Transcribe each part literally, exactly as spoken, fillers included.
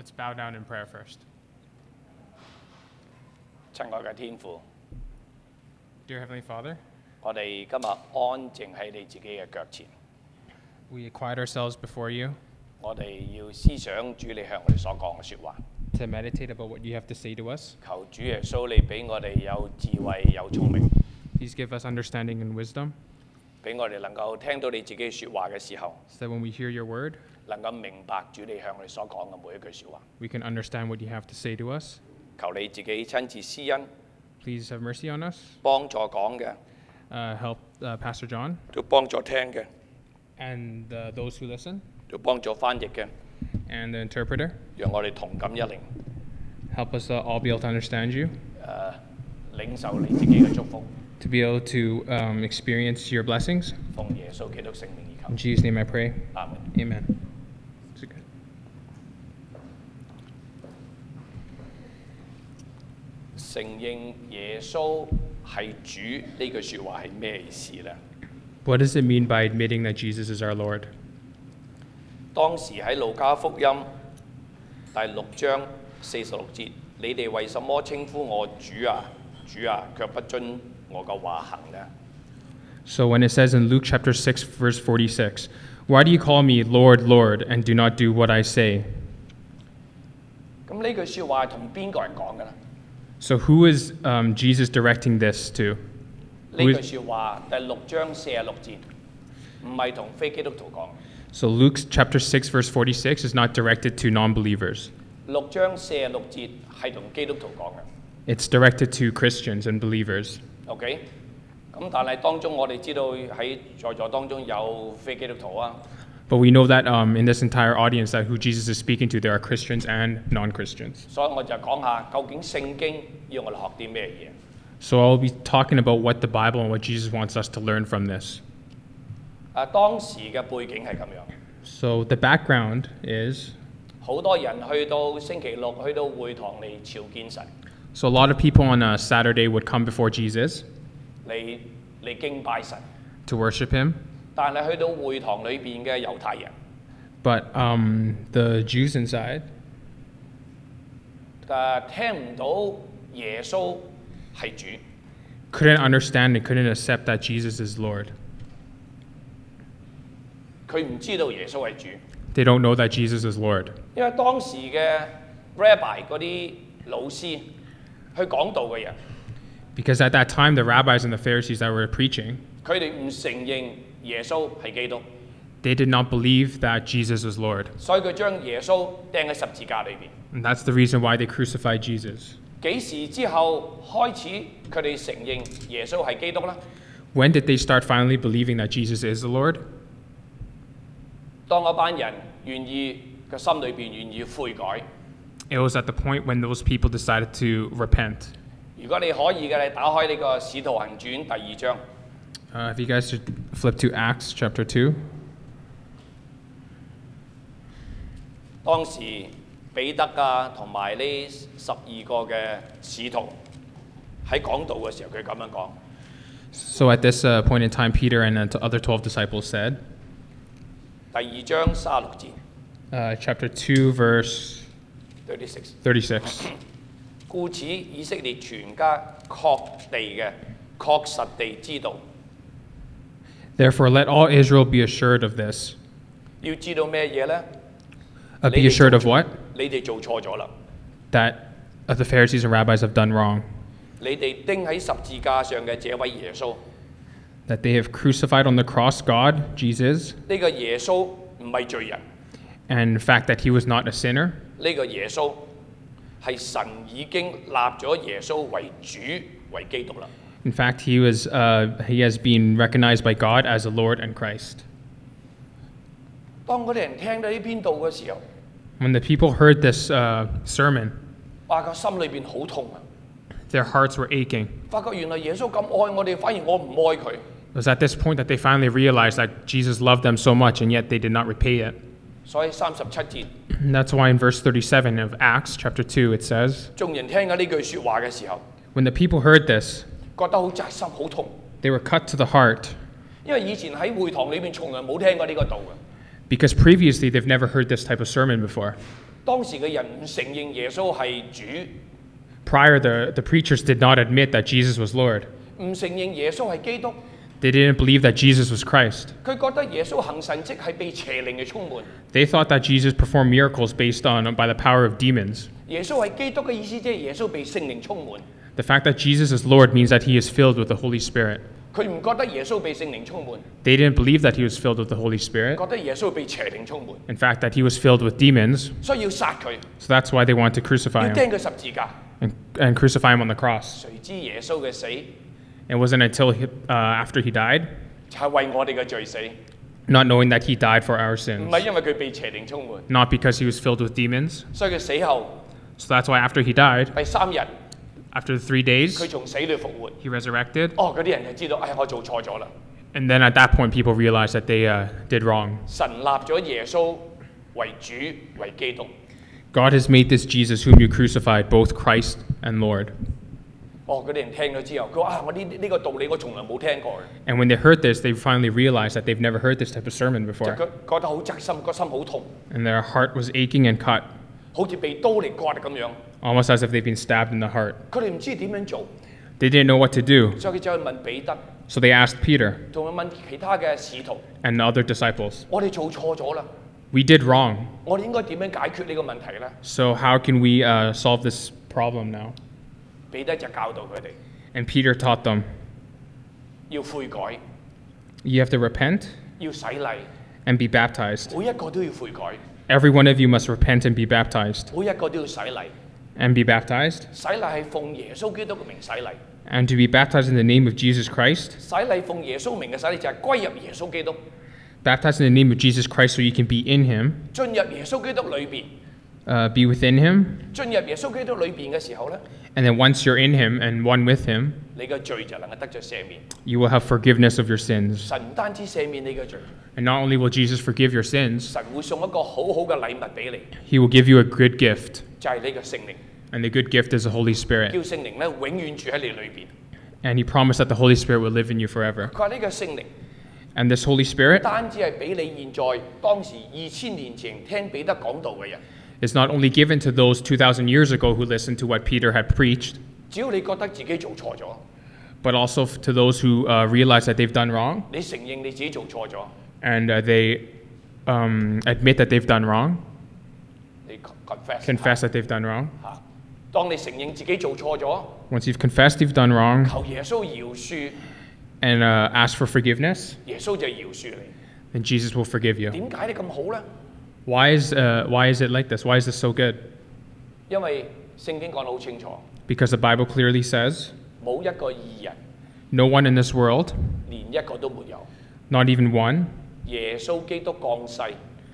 Let's bow down in prayer first. 親愛嘅天父， Dear Heavenly Father, 我哋今日安靜喺你自己嘅腳前， we quiet ourselves before you 我哋要思想主你向我哋所講嘅説話。 to meditate about what you have to say to us. 求主耶穌你俾我哋有智慧有聰明， Please give us understanding and wisdom 俾我哋能夠聽到你自己説話嘅時候， so that when we hear your word, 能夠明白主你向我哋所講嘅每一句説話。 we can understand what you have to say to us. 求你自己親自施恩， Please have mercy on us. 幫助講嘅， Uh, help uh, Pastor John 都幫助聽嘅， and uh, those who listen 都幫助翻譯嘅， and the interpreter. 讓我哋同感一靈， Help us uh, all be able to understand you, 誒、領受你自己嘅祝福。 to be able to um, experience your blessings. 奉耶穌基督聖名而 In 求， Jesus' name I pray. 阿門。 Amen. Is it good? 承認耶穌係主呢句説話係咩意思呢？ What does it mean by admitting that Jesus is our Lord? 當時喺路加福音第六章四十六節，你哋為什麼稱呼我主啊主啊，卻不遵我嘅話行呢？ So when it says in Luke chapter six, verse forty-six, why do you call me Lord, Lord, and do not do what I say? 咁呢句説話係同邊個人講嘅呢？ So who is um, Jesus directing this to? 呢 Who 句 is, 説話第六章四十六節，唔係同非基督徒講。 so Luke chapter six, verse forty-six is not directed to non-believers. 六章四十六節係同基督徒講嘅。 It's directed to Christians and believers. OK，咁但係當中我哋知道喺在座當中有非基督徒啊。 But we know that um, in this entire audience that who Jesus is speaking to, there are Christians and non-Christians. 所以我就講下究竟聖經要我哋學啲咩嘢。 So I'll be talking about what the Bible and what Jesus wants us to learn from this. 啊，當時嘅背景係咁樣， So the background is, 好多人去到星期六去到會堂嚟朝見神， so a lot of people on a Saturday would come before Jesus 嚟嚟敬拜神。 to worship him. 但係去到會堂裏邊嘅猶太人， But um, the Jews inside, 誒聽唔到耶穌係主， couldn't understand and couldn't accept that Jesus is Lord. 佢唔知道耶穌係主， They don't know that Jesus is Lord. 因為當時嘅 rabbi 嗰啲老師去講道嘅人， Because at that time, the rabbis and the Pharisees that were preaching, 佢哋唔承認耶穌係基督， they did not believe that Jesus was Lord. 所以佢將耶穌釘喺十字架裏邊。 And that's the reason why they crucified Jesus. 幾時之後開始佢哋承認耶穌係基督呢？ When did they start finally believing that Jesus is the Lord? 當嗰班人願意個心裏邊願意悔改。 It was at the point when those people decided to repent. 如果你可以嘅，你打開呢個《使徒行傳》第二章。 Uh, if you guys should flip to Acts chapter two. 當時彼得啊，同埋呢十二個嘅使徒喺講道嘅時候，佢咁樣講。 So at this uh, point in time, Peter and the other twelve disciples said, 第二章三十六節 uh, chapter two, verse ，thirty-six。 thirty-six. 故此，以色列全家確地嘅、確實地知道， Therefore, let all Israel be assured of this. 要知道咩嘢呢？ Uh, be assured of what? 你哋做錯咗啦！ That uh, the Pharisees and rabbis have done wrong. 你哋釘喺十字架上嘅這位耶穌， That they have crucified on the cross God, Jesus, 呢個耶穌唔係罪人， and the fact that he was not a sinner. 呢個耶穌係神已經立咗耶穌為主為基督啦。 In fact, he was uh, he has been recognized by God as the Lord and Christ. 當嗰啲人聽到呢篇道嘅時候， When the people heard this uh, sermon, 哇！個心裏邊好痛啊！ their hearts were aching. 發覺原來耶穌咁愛我哋，反而我唔愛佢。 It was at this point that they finally realized that Jesus loved them so much, and yet they did not repay it. 所以三十七節， And that's why in verse thirty-seven of Acts chapter two it says, 眾人聽緊呢句説話嘅時候， when the people heard this, 覺得好扎心、好痛， they were cut to the heart 因為以前喺會堂裏邊從來冇聽過呢個道嘅。 because previously they've never heard this type of sermon before. 當時嘅人唔承認耶穌係主， Prior, the, the preachers did not admit that Jesus was Lord. 唔承認耶穌係基督， They didn't believe that Jesus was Christ. 佢覺得耶穌行神蹟係被邪靈嘅充滿。 They thought that Jesus performed miracles based on by the power of demons. 耶穌係基督嘅意思，即係耶穌被聖靈充滿。 The fact that Jesus is Lord means that he is filled with the Holy Spirit. 佢唔覺得耶穌被聖靈充滿， They didn't believe that he was filled with the Holy Spirit. 覺得耶穌被邪靈充滿， In fact, that he was filled with demons. 所以要殺佢， So that's why they wanted to 要 crucify him 釘佢十字架。 and, and crucify him on the cross. 誰知耶穌嘅死 It wasn't until he, uh, after he died, 就係為我哋嘅罪死， not knowing that he died for our 唔 sins, 係因為佢被邪靈充滿。 not because he was filled with demons. 所以佢死後 So that's why after he died, 第三日， after three days, 佢從死裏復活。 he resurrected. 哦，嗰啲人就知道，唉，我做錯咗啦。 And then at that point, people realized that they uh, did wrong. 神立咗耶穌為主為基督。 God has made this Jesus whom you crucified both Christ and Lord. 哦，嗰啲人聽咗之後，佢話啊，我呢呢個道理我從來冇聽過嘅， And when they heard this, they finally realized that they've never heard this type of sermon 就 before. 佢覺得好扎心，個心好痛， And their heart was aching and cut, 好似被刀嚟割咁樣。 almost as if they've been stabbed in the heart. 佢哋唔知點樣做， They didn't know what to do, 所以佢走去問彼得， so they asked Peter 同埋問其他嘅使徒： and the other disciples, 我哋做錯咗啦， we did wrong. 我哋應該點樣解決呢個問題呢？ So how can we uh, solve this problem now? 彼得就教導佢哋 And Peter taught them, 要悔改， you have to repent 要洗禮， and be baptized. 每一個都要悔改， Every one of you must repent and be baptized. 每一個都要洗禮。 And be baptized. 洗禮係奉耶穌基督嘅名洗禮， And to be baptized in the name of Jesus Christ. 洗禮奉耶穌名嘅洗禮就係歸入耶穌基督， Baptized in the name of Jesus Christ so you can be in him, 進入耶穌基督裏邊。 uh, be within him. 進入耶穌基督裏邊嘅時候呢， And then once you're in him and one with him, 你嘅罪就能夠得着赦免。 you will have forgiveness of your sins. 神唔單止赦免你嘅罪， And not only will Jesus forgive your sins, 神會送一個好好嘅禮物俾你， he will give you a good gift. 就係你嘅聖靈， And the good gift is the Holy 叫 Spirit. 聖靈咧永遠住喺你裏邊。 And he promised that the Holy Spirit will live in you forever. 佢話呢個聖靈 And this Holy Spirit 單止係俾你現在當時二千年前聽彼得講道嘅人， is not only given to those two thousand years ago who listened to what Peter had preached, 只要你覺得自己做錯咗， but also f- to those who uh, realize that they've done wrong 你承認你自己做錯咗， and uh, they um, admit that they've done wrong, 你 confess confess that they've done wrong. 嚇。當你承認自己做錯咗， Once you've confessed you've done wrong 求耶穌饒恕， and uh, ask for forgiveness, 耶穌就饒恕你。 then Jesus will forgive you. 點解你咁好呢？ Why is, uh, why is it like this? Why is this so good? 因為聖經講得好清楚， Because the Bible clearly says, 冇一個義人， no one in this world, 連一個都沒有。 not even one, 耶穌基督降世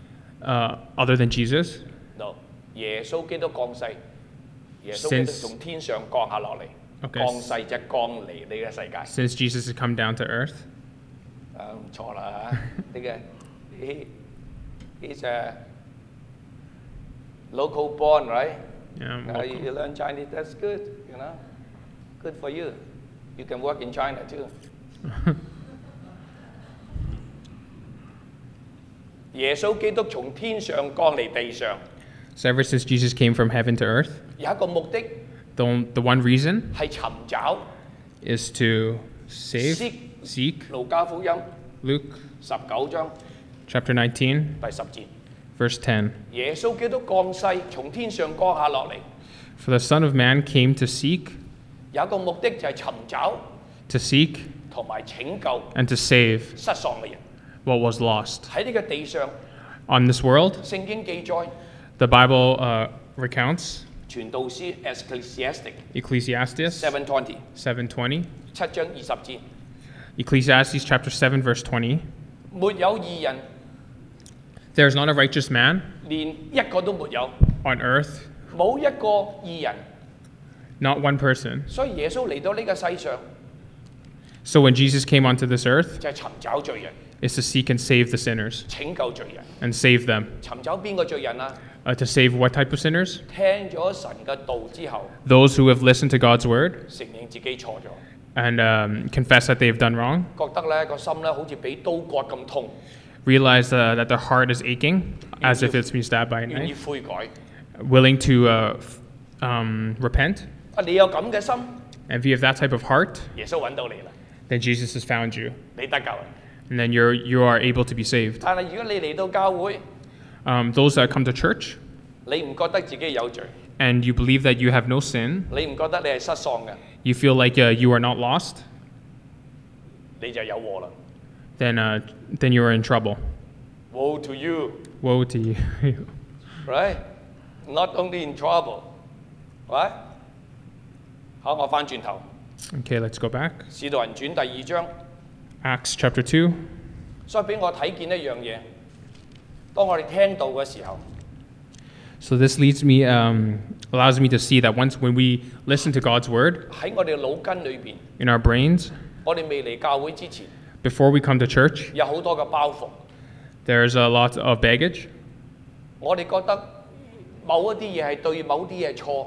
uh, other than Jesus, ，no，耶穌基督降世，耶穌基督 Since- 從天上降下落嚟， Okay. 降世即係降嚟你嘅世界。 since Jesus has come down to earth. 啊，唔錯啦嚇，呢個 he he's a local born, right? Yeah, Uh, you, you learn Chinese, that's good, you know, good for you. You can work in China too. 耶穌基督從天上降嚟地上， So ever since Jesus came from heaven to earth, 有一個目的 the, on- the one reason 係尋找 is to save, Seek. seek, 路加福音 Luke 十九章 chapter nineteen, 第十節， verse ten. 耶穌基督降世從天上降下落嚟， For the Son of Man came to seek, 有一個目的就係尋找 to seek, 同埋拯救 and to save 失喪嘅人。 what was lost. 喺呢個地上， On this world, 聖經記載 the Bible uh, recounts 傳道書 Ecclesiastic Ecclesiastes seven twenty seven twenty, 七章二十節， Ecclesiastes chapter seven, verse twenty. 沒有義人， There is not a righteous man 連一個都沒有， on earth, 冇一個義人。 not one person. 所以耶穌嚟到呢個世上 So when Jesus came onto this earth, 就係尋找罪人， is to seek and save the sinners 拯救罪人。 and save them. 尋找邊個罪人啊？ Uh, to save what type of sinners? 聽咗神嘅道之後， Those who have listened to God's word 承認自己錯咗， and um, confess that they have done wrong, 覺得咧個心咧好似俾刀割咁痛， realize uh, that their heart is aching as if it's been stabbed by a 願意 knife, 悔改， willing to uh, f- um, repent, 啊，你有咁嘅心， and if you have that type of heart, 耶穌揾到你啦， then Jesus has found you, 你得救啦。 and then you're you are able to be saved. 但係如果你嚟到教會， Um, those that come to church 你唔覺得自己有罪， and you believe that you have no sin, 你唔覺得你係失喪嘅， you feel like uh, you are not lost, 你就有禍啦。 then uh, then you are in trouble. Woe to you！ Woe to you. Right? Not only in trouble, right? 好，我翻轉頭， Okay, let's go back. 《使徒行傳》第二章， Acts chapter two. 所以俾我睇見一樣嘢。當我哋聽到嘅時候， So this leads me, um, allows me to see that once when we listen to God's word 喺我哋腦筋裏邊， in our brains, 我哋未嚟教會之前， before we come to church, 有好多嘅包袱。 there's a lot of baggage. 我哋覺得某一啲嘢係對，某啲嘢係錯。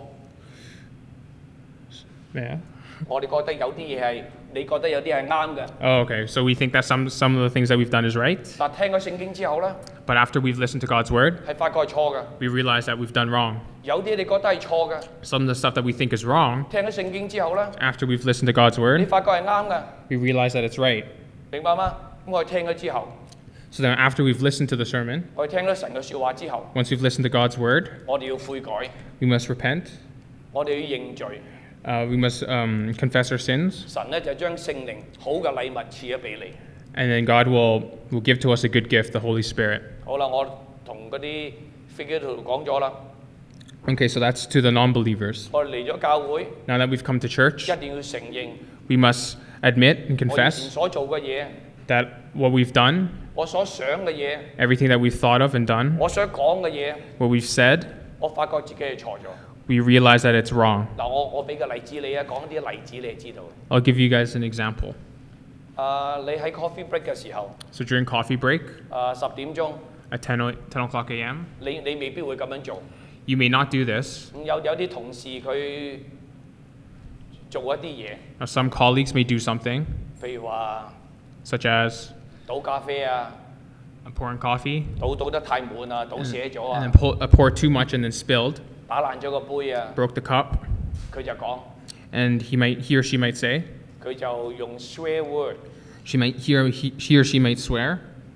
Yeah. 我哋覺得有啲嘢係，你覺得有啲係啱嘅。 Oh, okay. So we think that some some of the things that we've done is right, 但聽咗聖經之後咧， but after we've listened to God's word, 係發覺係錯嘅。 we realize that we've done wrong. 有啲你覺得係錯嘅， Some of the stuff that we think is wrong, 聽咗聖經之後咧， after we've listened to God's 你 word, 發覺係啱嘅， we realize that it's right. 明白嗎？咁我哋聽咗之後， So then after we've listened to the sermon, 我哋聽咗神嘅説話之後， once we've listened to God's word, 我哋要悔改， we must repent. 我哋要認罪。 Uh, we must um, confess our sins, 神咧就將聖靈好嘅禮物賜咗俾你。 and then God will, will give to us a good gift, the Holy Spirit. 好啦，我同嗰啲飛機徒講咗啦， Okay, so that's to the non-believers. 我哋嚟咗教會， Now that we've come to church, 一定要承認 we must admit and 我以前 confess 所做嘅嘢， that what we've done, 我所想嘅嘢， everything that we've thought of and done, 我想講嘅嘢， what we've said, 我發覺自己係錯咗。 we realize that it's wrong. 嗱，我我俾個例子你啊，講啲例子你就知道。 I'll give you guys an example. 啊、你喺 coffee break 嘅時候， So during coffee break 啊、十點鐘， at ten, o- ten o'clock a m, 你你未必會咁樣做。 you may not do this. 咁有有啲同事佢做一啲嘢， Now, some colleagues may do something, 譬如話 such as 倒咖啡啊， pouring coffee 倒倒得太滿啊，倒瀉咗 and 啊 then，pour, uh, pour too much and then spilled, 打爛咗個杯啊， broke the cup, 佢就講， and he might he or she might say, 佢就用 swear word she might he or he, he or she might swear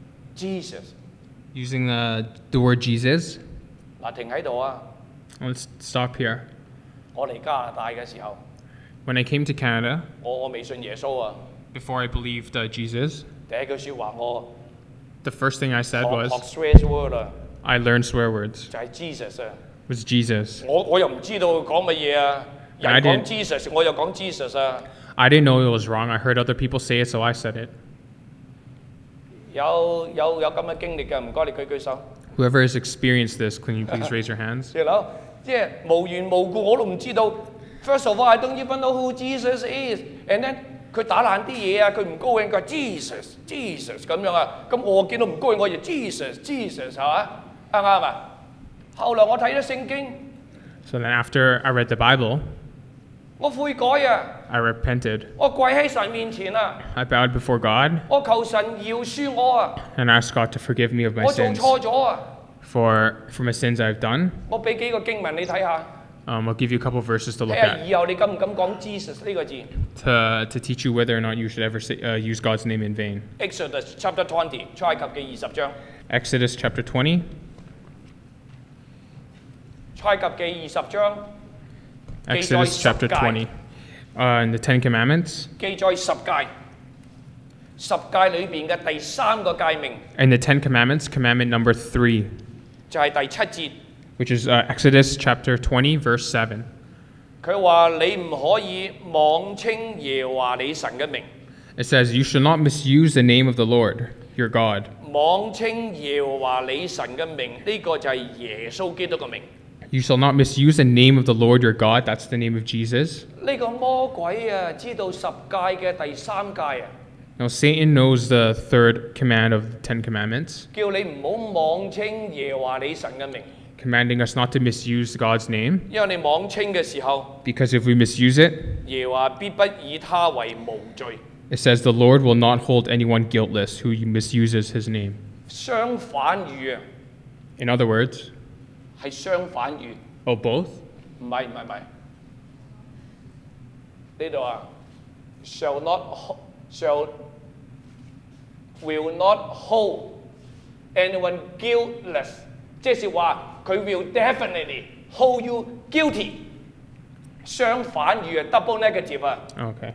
Jesus。 using the, the word Jesus. 嗱，停喺度啊！ Let's stop here. 我嚟加拿大嘅時候， When I came to Canada, 我我未信耶穌啊， before I believed uh, Jesus, 第一句説話我 the first thing I said 學 was 學 swear word 啊， I learned swear words. 就係 Jesus 啊。 Was Jesus. 我我又唔知道講乜嘢啊， I 人講 didn't- Jesus，我又講 Jesus 啊。 I didn't know it was wrong. I heard other people say it, so I said it. 有有有咁嘅經歷嘅，唔該你舉舉手。 Whoever has experienced this, can you please raise your hands? 你諗，即係無緣無故我都唔知道。First of all, I don't even know who Jesus is. And then 佢打爛啲嘢啊，佢唔高興，佢話 Jesus Jesus 咁樣啊。咁我見到唔高興，我就 Jesus Jesus 係嘛？啱唔啱啊？後來我睇咗聖經， So then after I read the Bible, 我悔改啊， I repented. 我跪喺神面前啊， I bowed before God 我求神饒恕我啊， and asked God to forgive me of my 我做 sins 錯咗啊。 for, for my sins I've done. 我俾幾個經文你睇下， Um, I'll give you a couple of verses to 睇 look 下 at 以後你敢唔敢講 Jesus 呢個字 to, to teach you whether or not you should ever say, uh, use God's name in vain. ？Exodus chapter twenty，出埃及記二十章， Exodus chapter twenty, 出埃及記二十章。記載 Exodus 十 chapter 誡 twenty, uh, and the Ten Commandments, 記載十戒，十戒裏邊嘅第三個戒命 and the Ten Commandments, commandment number three, 就係第七節， which is uh, Exodus chapter twenty, verse seven. 佢話你唔可以妄稱耶和華你神嘅名， It says, "You shall not misuse the name of the Lord your God." 妄稱耶和華你神嘅名，呢、個就係耶穌基督嘅名。 You shall not misuse the name of the Lord your God. That's the name of Jesus. 呢個魔鬼啊，知道十戒嘅第三戒啊， Now Satan knows the third command of the Ten Commandments, 叫你唔好妄稱耶和華你神嘅名， commanding us not to misuse God's name, 因為你妄稱嘅時候， because if we misuse it, 耶和華必不以他為無罪。 it says the Lord will not hold anyone guiltless who misuses his name. 相反語啊， In other words, 係相反語。 Oh, both? 唔係唔係唔係，呢度啊，shall not ho- shall will not hold anyone guiltless，即是話佢 will definitely hold you guilty。相反語係 double negative 啊。 Okay.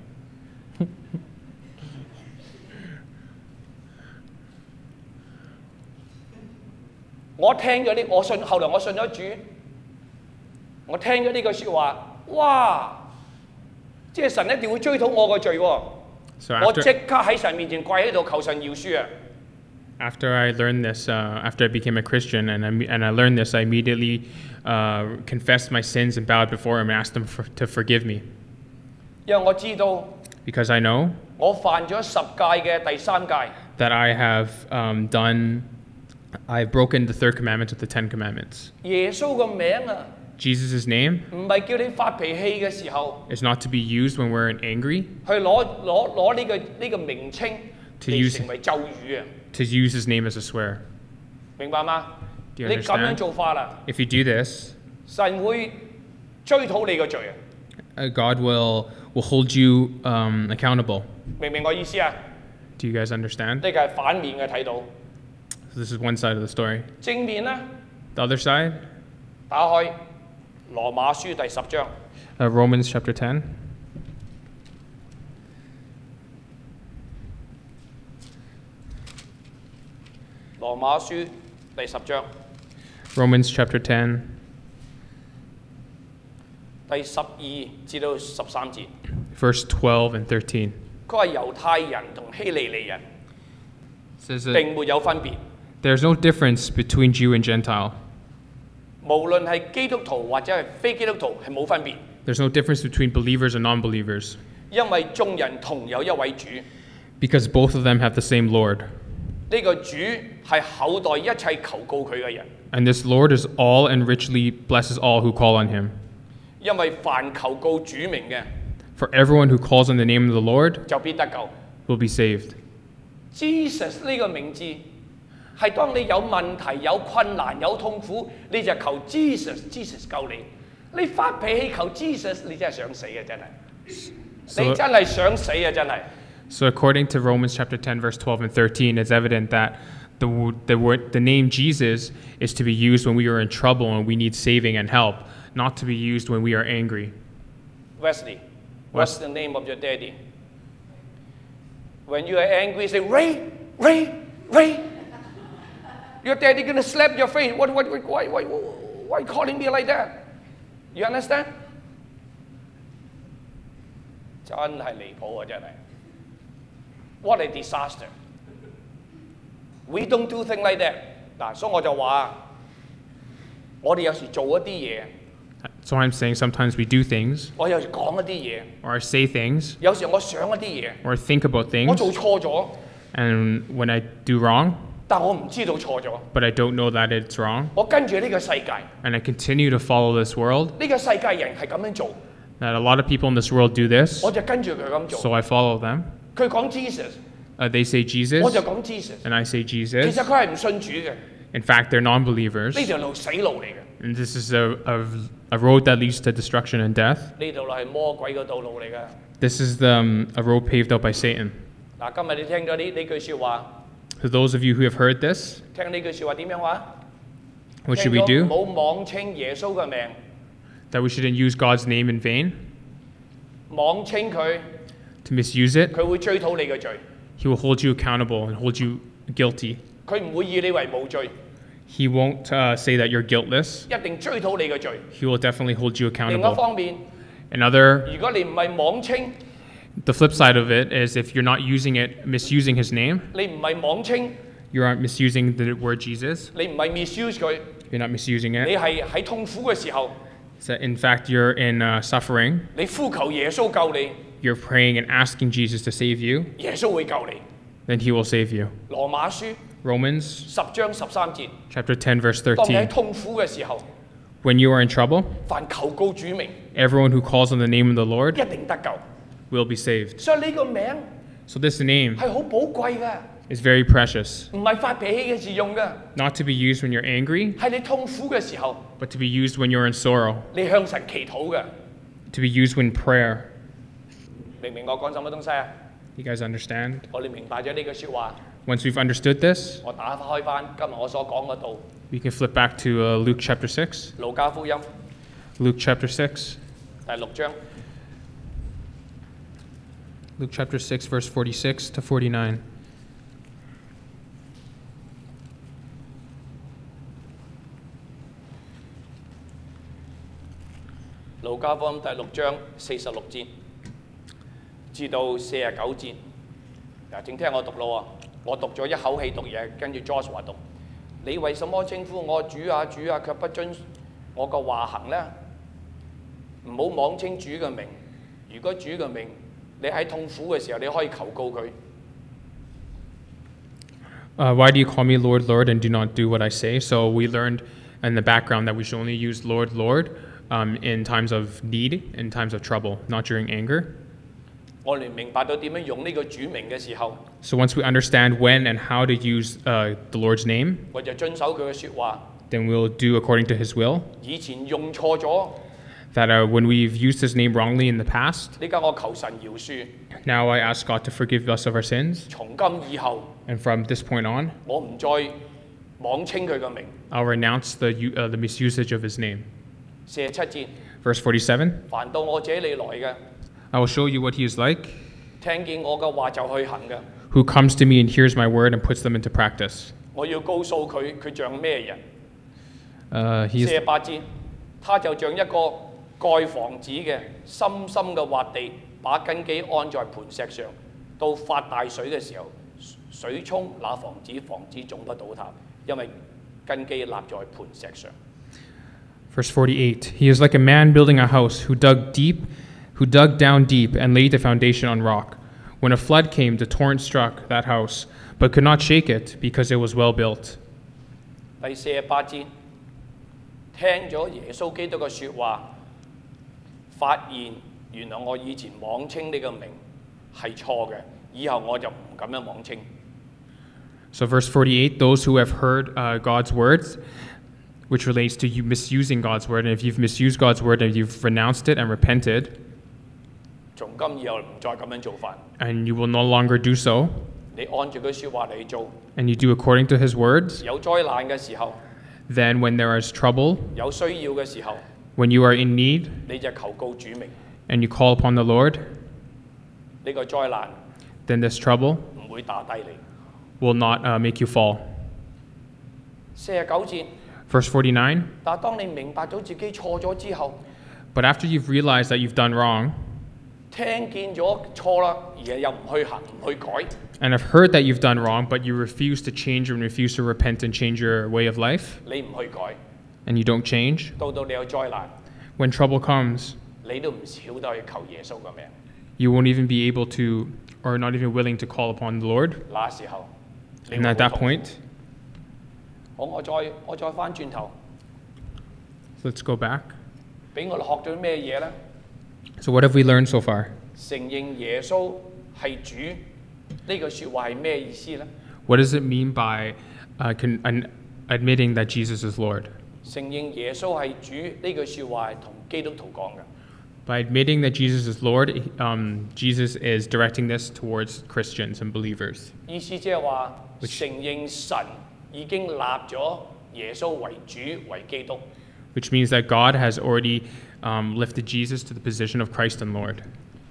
我聽咗呢，我信後來我信咗主，我聽咗呢句説話，哇！即係神一定會追討我個罪喎。 So 我 after, 即刻喺神面前跪喺度求神饒恕啊！ after I learned this, uh, after I became a Christian and I, and I learned this, I immediately uh, confessed my sins and bowed before him and asked him for, to forgive me. 因為我知道 Because I know 我犯咗十戒嘅第三戒， that I have um, done, I've broken the third commandment of the Ten Commandments. 耶穌個名啊， Jesus' name 唔係叫你發脾氣嘅時候 is not to be used when we're angry, 去攞攞攞呢個呢個名稱 To 嚟 use- 成為咒語啊！ to use his name as a swear. 明白嗎？ Do you 你咁樣 understand? 做法啦， If you do this, 神會追討你個罪啊！ uh, God will, will hold you um, accountable. 明唔明我意思啊？ Do you guys understand? 呢個係反面嘅睇到， So this is one side of the story. 正面咧， The other side, 打開羅馬書第十章。 uh, Romans chapter ten. 羅馬書第十章 Romans chapter ten, 第十二至到十三節， verse twelve and thirteen. 佢話猶太人同希利尼人 It says that 並沒有分別， there's no difference between Jew and Gentile. 無論係基督徒或者係非基督徒係冇分別， There's no difference between believers and non-believers 因為眾人同有一位主， because both of them have the same Lord. 呢、個主係厚待一切求告佢嘅人， And this Lord is all and richly blesses all who call on him. 因為凡求告主名嘅 For everyone who calls on the name of the Lord 就必得救。 will be saved. Jesus 呢個名字係當你有問題、有困難、有痛苦，你就求 Jesus，Jesus 救你。你發脾氣求 Jesus，你真係想死啊！真係， So- 你真係想死啊！真係。 So according to Romans chapter ten, verse twelve and thirteen, it's evident that the, wo- the, word, the name Jesus is to be used when we are in trouble and we need saving and help, not to be used when we are angry. Wesley, what's the name of your daddy? When you are angry, say Ray, Ray, Ray. Your daddy gonna slap your face. What, what, what why, why, why you calling me like that? You understand? 真係離譜啊！真係。What a disaster! We don't do things like that. 嗱，所以我就話，我哋有時做一啲嘢， So I'm saying sometimes we do things 我有時講一啲嘢， or say things 有時我想一啲嘢， or think about 我 things, 做錯咗， and when I do wrong, 但我唔知道錯咗， but I don't know that it's wrong, 我跟住呢個世界， and I continue to follow this world, 呢個世界人係咁樣做， that a lot of people in this world do this, 我就跟住佢咁做。 so I follow them. 佢講 Jesus， Uh, they say 我 Jesus, 就講 Jesus。 and I say 其 Jesus. 實佢係唔信主嘅， In fact, they're non-believers, 呢條路死路嚟嘅， and this is a, a, a road that leads to destruction and death. 呢條路係魔鬼嘅道路嚟嘅。 This is the, um, a road paved out by Satan. 嗱，今日你聽咗呢呢句説話， For those of you who have heard this, 聽呢句説話點樣話？ what should we do? 唔好妄稱耶穌嘅名， That we shouldn't use God's name in vain, 妄稱佢， to misuse it. 佢會追討你嘅罪， He will hold you accountable and hold you guilty. 佢唔會以你為無罪， He won't uh, say that you're guiltless. 一定追討你嘅罪。 He will definitely hold you 另一 accountable. 方面， Another, 如果你唔係妄稱， the flip side of it is if you're not using it, misusing his name, 你唔係妄稱， you aren't misusing the word Jesus, 你唔係 misuse 佢， you're not misusing 你 it. 係喺痛苦嘅時候， So in fact, you're in uh, suffering, 你呼求耶穌救你， you're praying and asking Jesus to save you, 耶穌會救你。 then he will save you. 羅馬書 Romans 十章十三節， chapter ten, verse 當你喺 thirteen. 痛苦嘅時候， When you are in trouble, 凡求告主名， everyone who calls on the name of the Lord 一定得救。 will be saved. 所以呢個名 So this name 係好寶貴嘅。 is very precious, 唔係發脾氣嘅時用嘅， not to be used when you're angry, 係你痛苦嘅時候， but to be used when you're in sorrow, 你向神祈禱嘅。 to be used when prayer. 明唔明我講什麼東西啊？ You guys understand? 我哋明白咗呢句説話， Once we've understood this, 我打開翻今日我所講嗰度， we can flip back to uh, Luke chapter six. 路加福音 Luke chapter six. 第六章 Luke chapter six, verse forty-six to forty-nine. 路加福音第六章四十六節至到四十九節。嗱，請聽我讀咯喎，我讀咗一口氣讀嘢，跟住 Joshua 讀。你為什麼稱呼我主啊主啊，卻不遵我個話行呢？唔好妄稱主嘅名。如果主嘅名，你喺痛苦嘅時候，你可以求告佢。 Uh, why do you call me Lord, Lord, and do not do what I say? So we learned in the background that we should only use Lord, Lord um, in times of need, in times of trouble, not during anger. 我哋明白到點樣用呢個主名嘅時候， So once we understand when and how to use uh, the Lord's name, 我就遵守佢嘅説話。 then we'll do according to his will. 以前用錯咗， That uh, when we've used his name wrongly in the past, 呢家我求神饒恕。 now I ask God to forgive us of our sins. 從今以後， And from this point on, 我唔再妄稱佢嘅名。 I'll renounce the, u- uh, the misusage of his name. 四十七節， Verse forty-seven, 凡到我這裏來嘅， I will show you what he is like, 聽見我嘅話就去行嘅， who comes to me and hears my word and puts them into practice. 我要告訴佢，佢像咩人？ Uh, 四 he 十 is, 八節，他就像一個蓋房子嘅，深深嘅挖地，把根基安在磐石上。到發大水嘅時候，水沖那房子，房子總不倒塌，因為根基立在磐石上。 verse forty-eight, he is like a man building a house who dug deep, who dug down deep and laid the foundation on rock. When a flood came, the torrent struck that house, but could not shake it because it was well built. 第四十八節，聽咗耶穌基督嘅説話，發現原來我以前妄稱呢個名係錯嘅，以後我就唔咁樣妄稱。 So verse forty-eight, those who have heard uh, God's words, which relates to you misusing God's word, and if you've misused God's word and you've renounced it and repented, 從今以後唔再咁樣做法， and you will no longer do so, 你按住佢説話嚟做。 and you do according to his words, 有災難嘅時候， then when there is trouble, 有需要嘅時候， when you are in need, 你就求告主名， and you call upon the Lord, 呢個災難 then this trouble 唔會打低你。 will not uh, make you fall. 四十九節， Verse forty-nine, 但係當你明白到自己錯咗之後， but after you've realized that you've done wrong, 聽見咗錯啦，而又唔去行唔去改， and have heard that you've done wrong, but you refuse to change and refuse to repent and change your way of life, 你唔去改， and you don't change, 到到你有災難， when trouble comes, 你都唔曉得去求耶穌嘅名。 you won't even be able to, or not even willing to call upon the Lord. 那時候，你 And 會 at that 好痛苦 point, 好，我再我再翻轉頭， let's go back. 俾我哋學咗咩嘢呢？ So what have we learned so far? 承認耶穌係主呢句説話係咩意思呢？ What does it mean by uh, con- an- admitting that Jesus is Lord? 承認耶穌係主呢句説話係同基督徒講嘅。 By admitting that Jesus is Lord, um, Jesus is directing this towards Christians and believers. 意思即係話 Which- 承認神已經立咗耶穌為主為基督， Which means that God has already um, lifted Jesus to the position of Christ and Lord.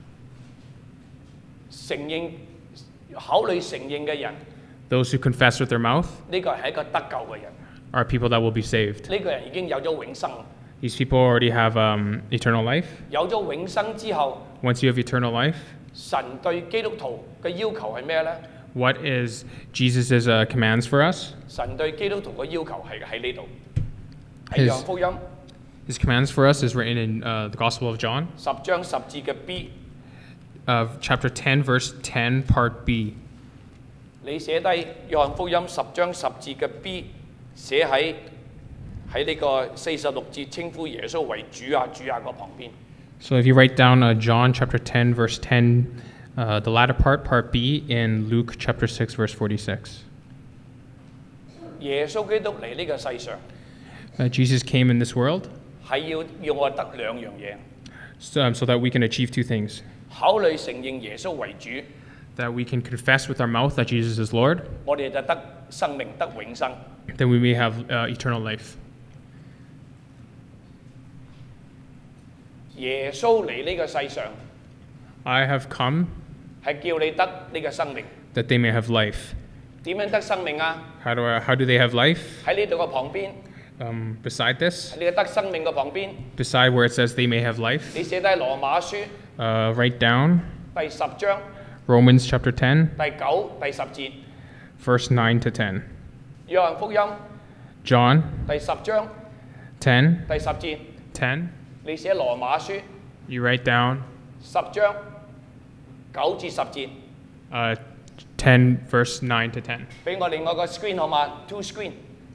承認考慮承認嘅人， Those who confess with their mouth 呢個人係一個得救嘅人， are people that will be saved. 呢個人已經有咗永生。 These people already have um, eternal life. 有咗永生之後， Once you have eternal life, 神對基督徒嘅要求係咩呢？ what is Jesus' uh, commands for us? 神對基督徒嘅要求係喺呢度，喺 His- 約翰福音 His commands for us is written in uh, the Gospel of John, 十章十節嘅 B， uh, chapter ten, verse ten, part B. 你寫低約翰福音十章十節嘅 B， 寫喺喺呢個四十六節稱呼耶穌為主啊主啊個旁邊。 So if you write down uh, John chapter ten, verse ten, Uh, the latter part, part B, in Luke chapter six, verse forty-six. 耶穌基督嚟呢個世上 Uh, Jesus came in this world 係要要我得兩樣嘢， so, um, so that we can achieve two things. 考慮承認耶穌為主， That we can confess with our mouth that Jesus is Lord, 我哋就得生命得永生。 then we may have uh, eternal life. 耶穌嚟呢個世上 I have come 係叫你得呢個生命。 that they may have life. 點樣得生命啊？ How do, I, how do they have life? 喺呢度個旁邊， Um, beside this, 喺呢個得生命嘅旁邊， beside where it says they may have life, 你寫低羅馬書 uh, write down 第十章 Romans chapter ten, 第九、第十節， verse nine to ten. 約翰福音 John 第十章 ten, 第十節， ten. 你寫羅馬書 You write down 十章九至十節， uh, ten, verse nine to ten. 俾我另外個 screen 好嘛 ？Two screen。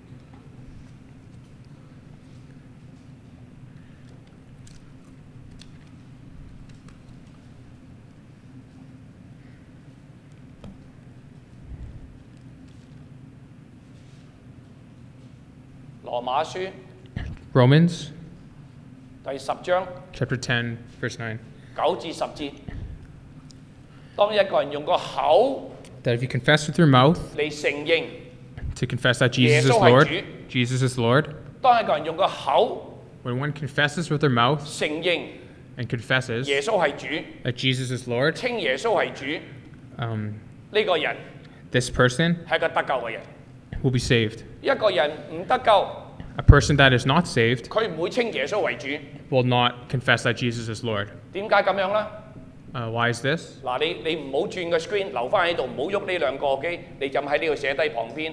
羅馬書 Romans 第十章 chapter ten, verse nine. 九至十節，當一個人用個口 That if you confess with your mouth 嚟承認， to confess that Jesus is 耶穌係 Lord, 主。 Jesus is Lord, 當一個人用個口 when one confesses with their mouth 承認 and confesses 耶穌係主， that Jesus is Lord, 稱耶穌係主， um, 呢個人 this person 係個得救嘅人。 will be saved. 一個人唔得救， A person that is not saved 佢唔會稱耶穌為主。 will not confess that Jesus is Lord. 點解咁樣呢？ Uh, why is this? 嗱，你你唔好轉個 screen，留翻喺度，唔好喐呢兩個機，你就喺呢度寫低旁邊。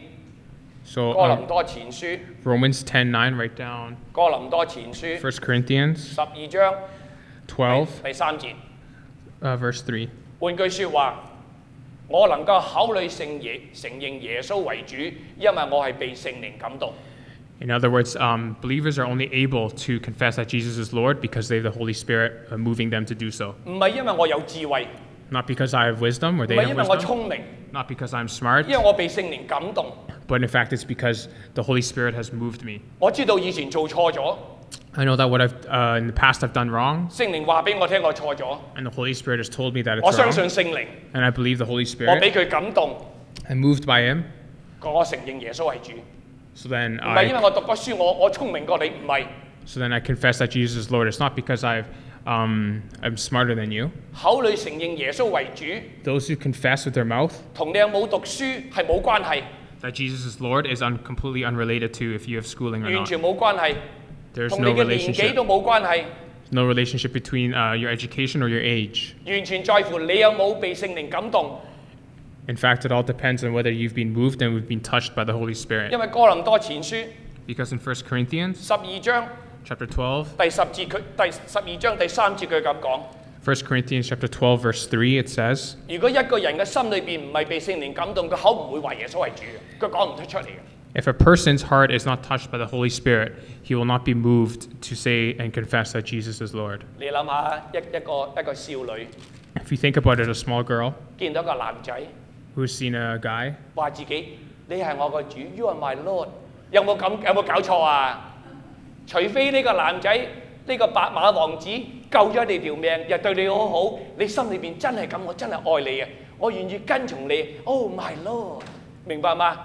So 哥林 um, 多前書， Romans ten nine, write down 哥林多前書 First Corinthians 十二章 twelve, 第三節。 uh, verse three. 換句説話，我能夠口裏承耶承認耶穌為主，因為我係被聖靈感動。 In other words, um, believers are only able to confess that Jesus is Lord because they have the Holy Spirit uh, moving them to do so. 唔係因為我有智慧， Not because I have wisdom or 唔 they 係 have 因為我 wisdom, 聰明， not because I'm smart, 因為我被聖靈感動。 but in fact it's because the Holy Spirit has moved me. 我知道以前做錯咗， I know that what I've uh, in the past I've done wrong, 聖靈話俾我聽我錯咗， and the Holy Spirit has told me that 我 it's 相信 wrong, 聖靈， and I believe the Holy 我俾 Spirit. 佢感動， I'm moved by Him, 我承認耶穌係主。 so then 唔係因為 I 我讀過書，我我聰明過你，唔係。 so then I confess that Jesus is Lord. It's not because I've um, I'm smarter than you. 口裏承認耶穌為主， Those who confess with their mouth 同你有冇讀書係冇關係， that Jesus is Lord is un- completely unrelated to if you have schooling or 完 not. 全冇關係， There's 同 no 你嘅年紀 relationship, 都冇關係， no relationship between uh, your education or your age. 完全在乎你有冇被聖靈感動。 In fact, it all depends on whether you've been moved and we've been touched by the Holy 因 Spirit. 為哥林多前書 Because in First Corinthians 十二章 chapter twelve, 第十節佢第十二章第三節佢咁講： First Corinthians chapter twelve, verse three, it says, 如果一個人嘅心裏邊唔係被聖靈感動，佢口唔會話耶穌係主嘅，佢講唔出出嚟嘅。 if a person's heart is not touched by the Holy Spirit, he will not be moved to say and confess that Jesus is Lord. 你諗下一一個一個少女 If you think about it, a small girl 見到個男仔 who's seen a guy 話自己你係我個主 ，You are my Lord，有冇咁有冇搞錯啊？除非呢個男仔呢、個白馬王子救咗你條命，又對你好好，你心裏邊真係咁，我真係愛你啊！我願意跟從你，Oh my Lord，明白嗎？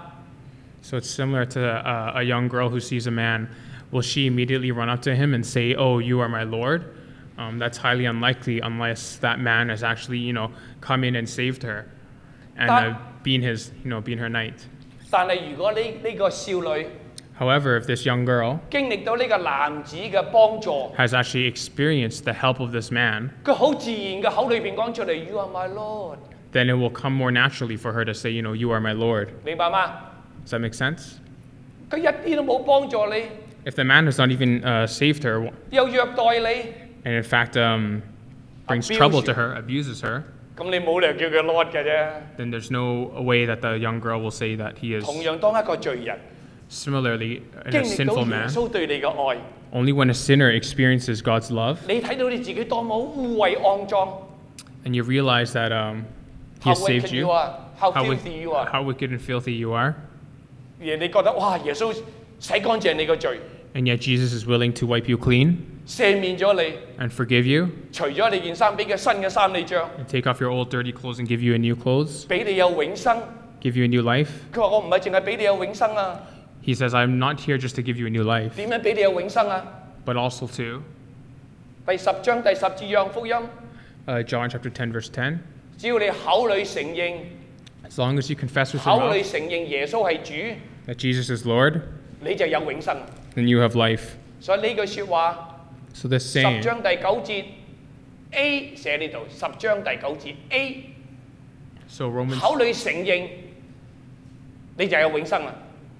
So it's similar to uh, a young girl who sees a man. Will she immediately run up to him and say, "Oh, you are my Lord"? Um, that's highly unlikely unless that man has actually, you know, come in and saved her, and uh, been his, you know, been her knight. 但係如果呢呢、個少女 However, if this young girl 經歷到呢個男子嘅幫助， has actually experienced the help of this man, 佢好自然嘅口裏邊講出嚟，You are my Lord， then it will come more naturally for her to say, you know, "You are my Lord." 明白嗎？ Does that make sense? 佢一啲都冇幫助你， If the man has not even uh, saved her, 又虐待你， and in fact um, brings Abuse trouble you. to her, abuses her, 咁你冇理由叫佢 Lord 嘅啫。 then there's no way that the young girl will say that he is. 同樣當一個罪人 Similarly, in 經 a 歷到 sinful 耶 man, 穌對你嘅愛， only when a sinner experiences God's love 你睇到你自己多麼污穢骯髒， And you realize that um, He How has saved wicked you, you are, how how, wick- filthy you are. how wicked and filthy you are, 而你覺得哇，耶穌洗乾淨你個罪， and yet Jesus is willing to wipe you clean 赦免咗你， and forgive you, 除咗你件衫，俾嘅新嘅衫你着， and take off your old dirty clothes and give you a new clothes, 俾你有永生。 give you a new life. 佢話我唔係淨係俾你有永生啊， He says, I'm not here just to give you a new life, 點樣俾你有永生啊？ but also to, 第十章第十節約翰福音， uh, John chapter ten, verse ten, 只要你口裏承認， as long as you confess with your 口裏 mouth 承認耶穌係主， that Jesus is Lord, 你就有永生。 then you have life. 所以呢句説話， So this 十 saying, 章第九節 A 寫呢度，十章第九節 A。 so Romans, 口裏承認，你就有永生啦。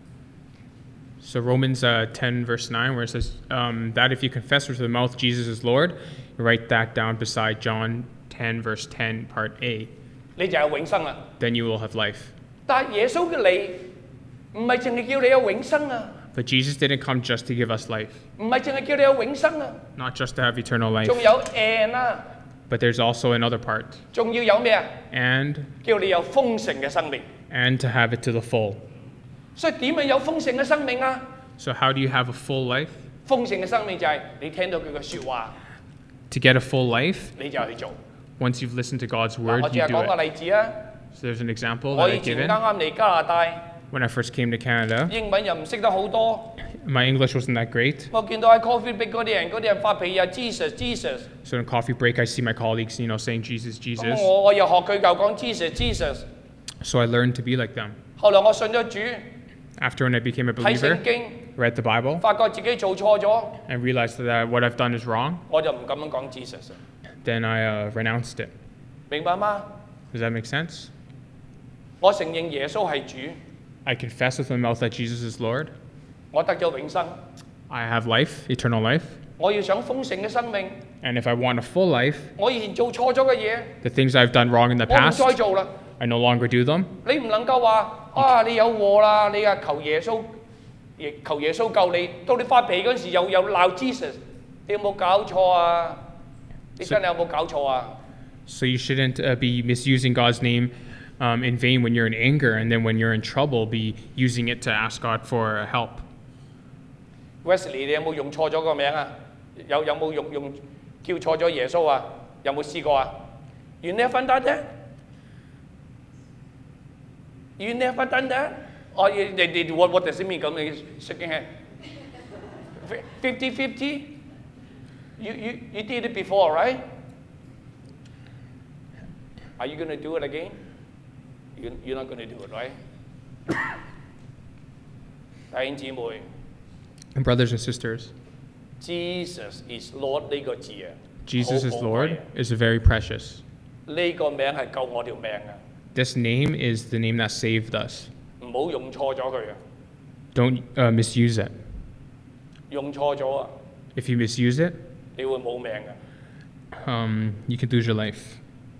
so Romans uh, ten, verse nine, where it says um, that if you confess with your mouth Jesus is Lord, you write that down beside John ten, verse ten, part A, 你就有永生啦。 then you will have life. 但係耶穌嘅嚟唔係淨係叫你有永生啊， But Jesus didn't come just to give us life, 唔係淨係叫你有永生啊， not just to have eternal life, 仲有 and 啊， but there's also another part, 仲要有咩啊？ and 叫你有豐盛嘅生命。 and to have it to the full. 所以點樣有豐盛嘅生命啊？ So how do you have a full life? 豐盛嘅生命就係你聽到佢嘅説話， To get a full life, 你就去做。 once you've listened to God's 嗱， word, 我只 you 係 do 講個 it. 例子啊。 So there's an example 我 that 以 I've 前啱 given. 啱嚟加拿大， When I first came to Canada, 英文又唔識得好多， my English wasn't that great. 我見到喺 coffee break 嗰啲人，嗰啲人發脾氣啊 Jesus Jesus， So in coffee break, I see my colleagues, you know, saying Jesus, 咁 Jesus. 我我又學佢就講 Jesus Jesus。 So I learned to be like them. 後來我信咗主， After when I became a 睇 believer, 聖經， read the Bible, 發覺自己做錯咗， and realized that what I've done is wrong, 我就唔咁樣講 Jesus， then I uh, renounced it. 明白嗎？ Does that make sense? 我承認耶穌係主， I confess with my mouth that Jesus is Lord. 我得咗永生。 I have life, eternal life. 我要想豐盛嘅生命， And if I want a full life, 我以前做錯咗嘅嘢， the things I've done wrong in the 我唔 past, 再做啦。 I no longer do them. 你唔能夠話啊，你有禍啦，你啊求耶穌，亦求耶穌救你。到你發脾氣嗰陣時，又又鬧 Jesus， 你有冇搞錯啊？你真係有冇搞錯啊？ So you shouldn't uh, be misusing God's name um, in vain when you're in anger, and then when you're in trouble, be using it to ask God for help. Wesley， 你有冇用錯咗個名啊？有有冇用用叫錯咗耶穌啊？有冇試過啊？You never done that? You never done that? Or you, they, they, what, what does it mean? 咁你 shaking hand. Fifty fifty? You, you, you did it before, right? Are you going to do it again? You, you're not going to do it, right? 弟兄姊妹 And brothers and sisters, ，Jesus is Lord 呢個字啊， Jesus 好 is 寶貴 Lord 啊 is very precious. 呢個名係救我條命啊！ This name is the name that saved us. 唔好用錯咗佢啊！ Don't uh, misuse it. 用錯咗啊， If you misuse it, 你會冇命啊！ um, you could lose your life.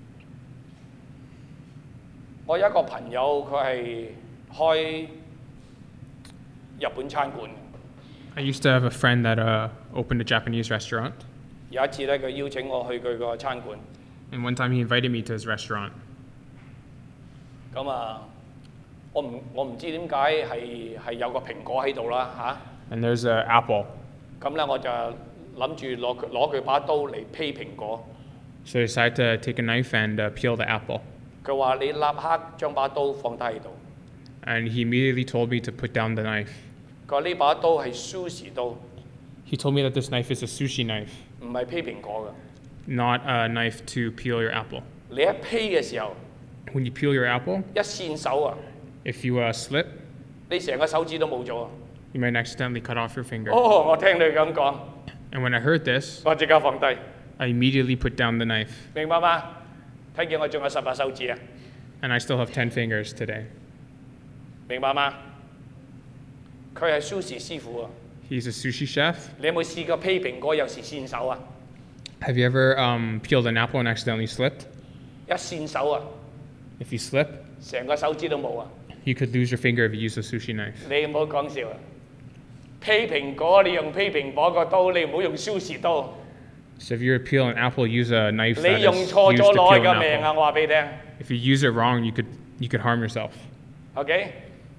我有一個朋友，佢係開日本餐館。 I used to have a friend that uh, opened a Japanese restaurant, 有一次咧，佢邀請我去佢個餐館， and one time he invited me to his restaurant. 咁啊，我唔我唔知點解係係有個蘋果喺度啦 And there's an apple. 嚇，咁咧我就諗住攞佢攞佢把刀嚟批蘋果。 So I decided to take a knife and uh, peel the apple. 佢話：你立刻將把刀放低喺度。 And he immediately told me to put down the knife. 佢話呢把刀係 sushi 刀， He told me that this knife is a sushi knife, 唔係批蘋果嘅。 not a knife to peel your apple. 你一批嘅時候， When you peel your apple, 一線手啊， if you uh, slip, 你成個手指都冇咗啊！ you might accidentally cut off your finger. 哦，我聽你咁講， And when I heard this, 我即刻放低， I immediately put down the knife. 明白嗎？睇見我仲有十八手指啊， And I still have ten fingers today. 明白嗎？佢係 sushi 師傅啊！ He's a sushi chef. 你有冇試過批蘋果有時線手啊？ Have you ever um, peeled an apple and accidentally slipped? 一線手啊， If you slip, 成個手指都冇啊！ you could lose your finger if you use a sushi knife. 你唔好講笑啊！批蘋果你用批蘋果個刀，你唔好用 sushi 刀。 So if you peel an apple, use a knife 你 that 用 is 錯 used 咗 to 攞 peel 嘅 an 命啊！ apple. 我話俾你聽 If you use it wrong, you could you could harm yourself. ，OK？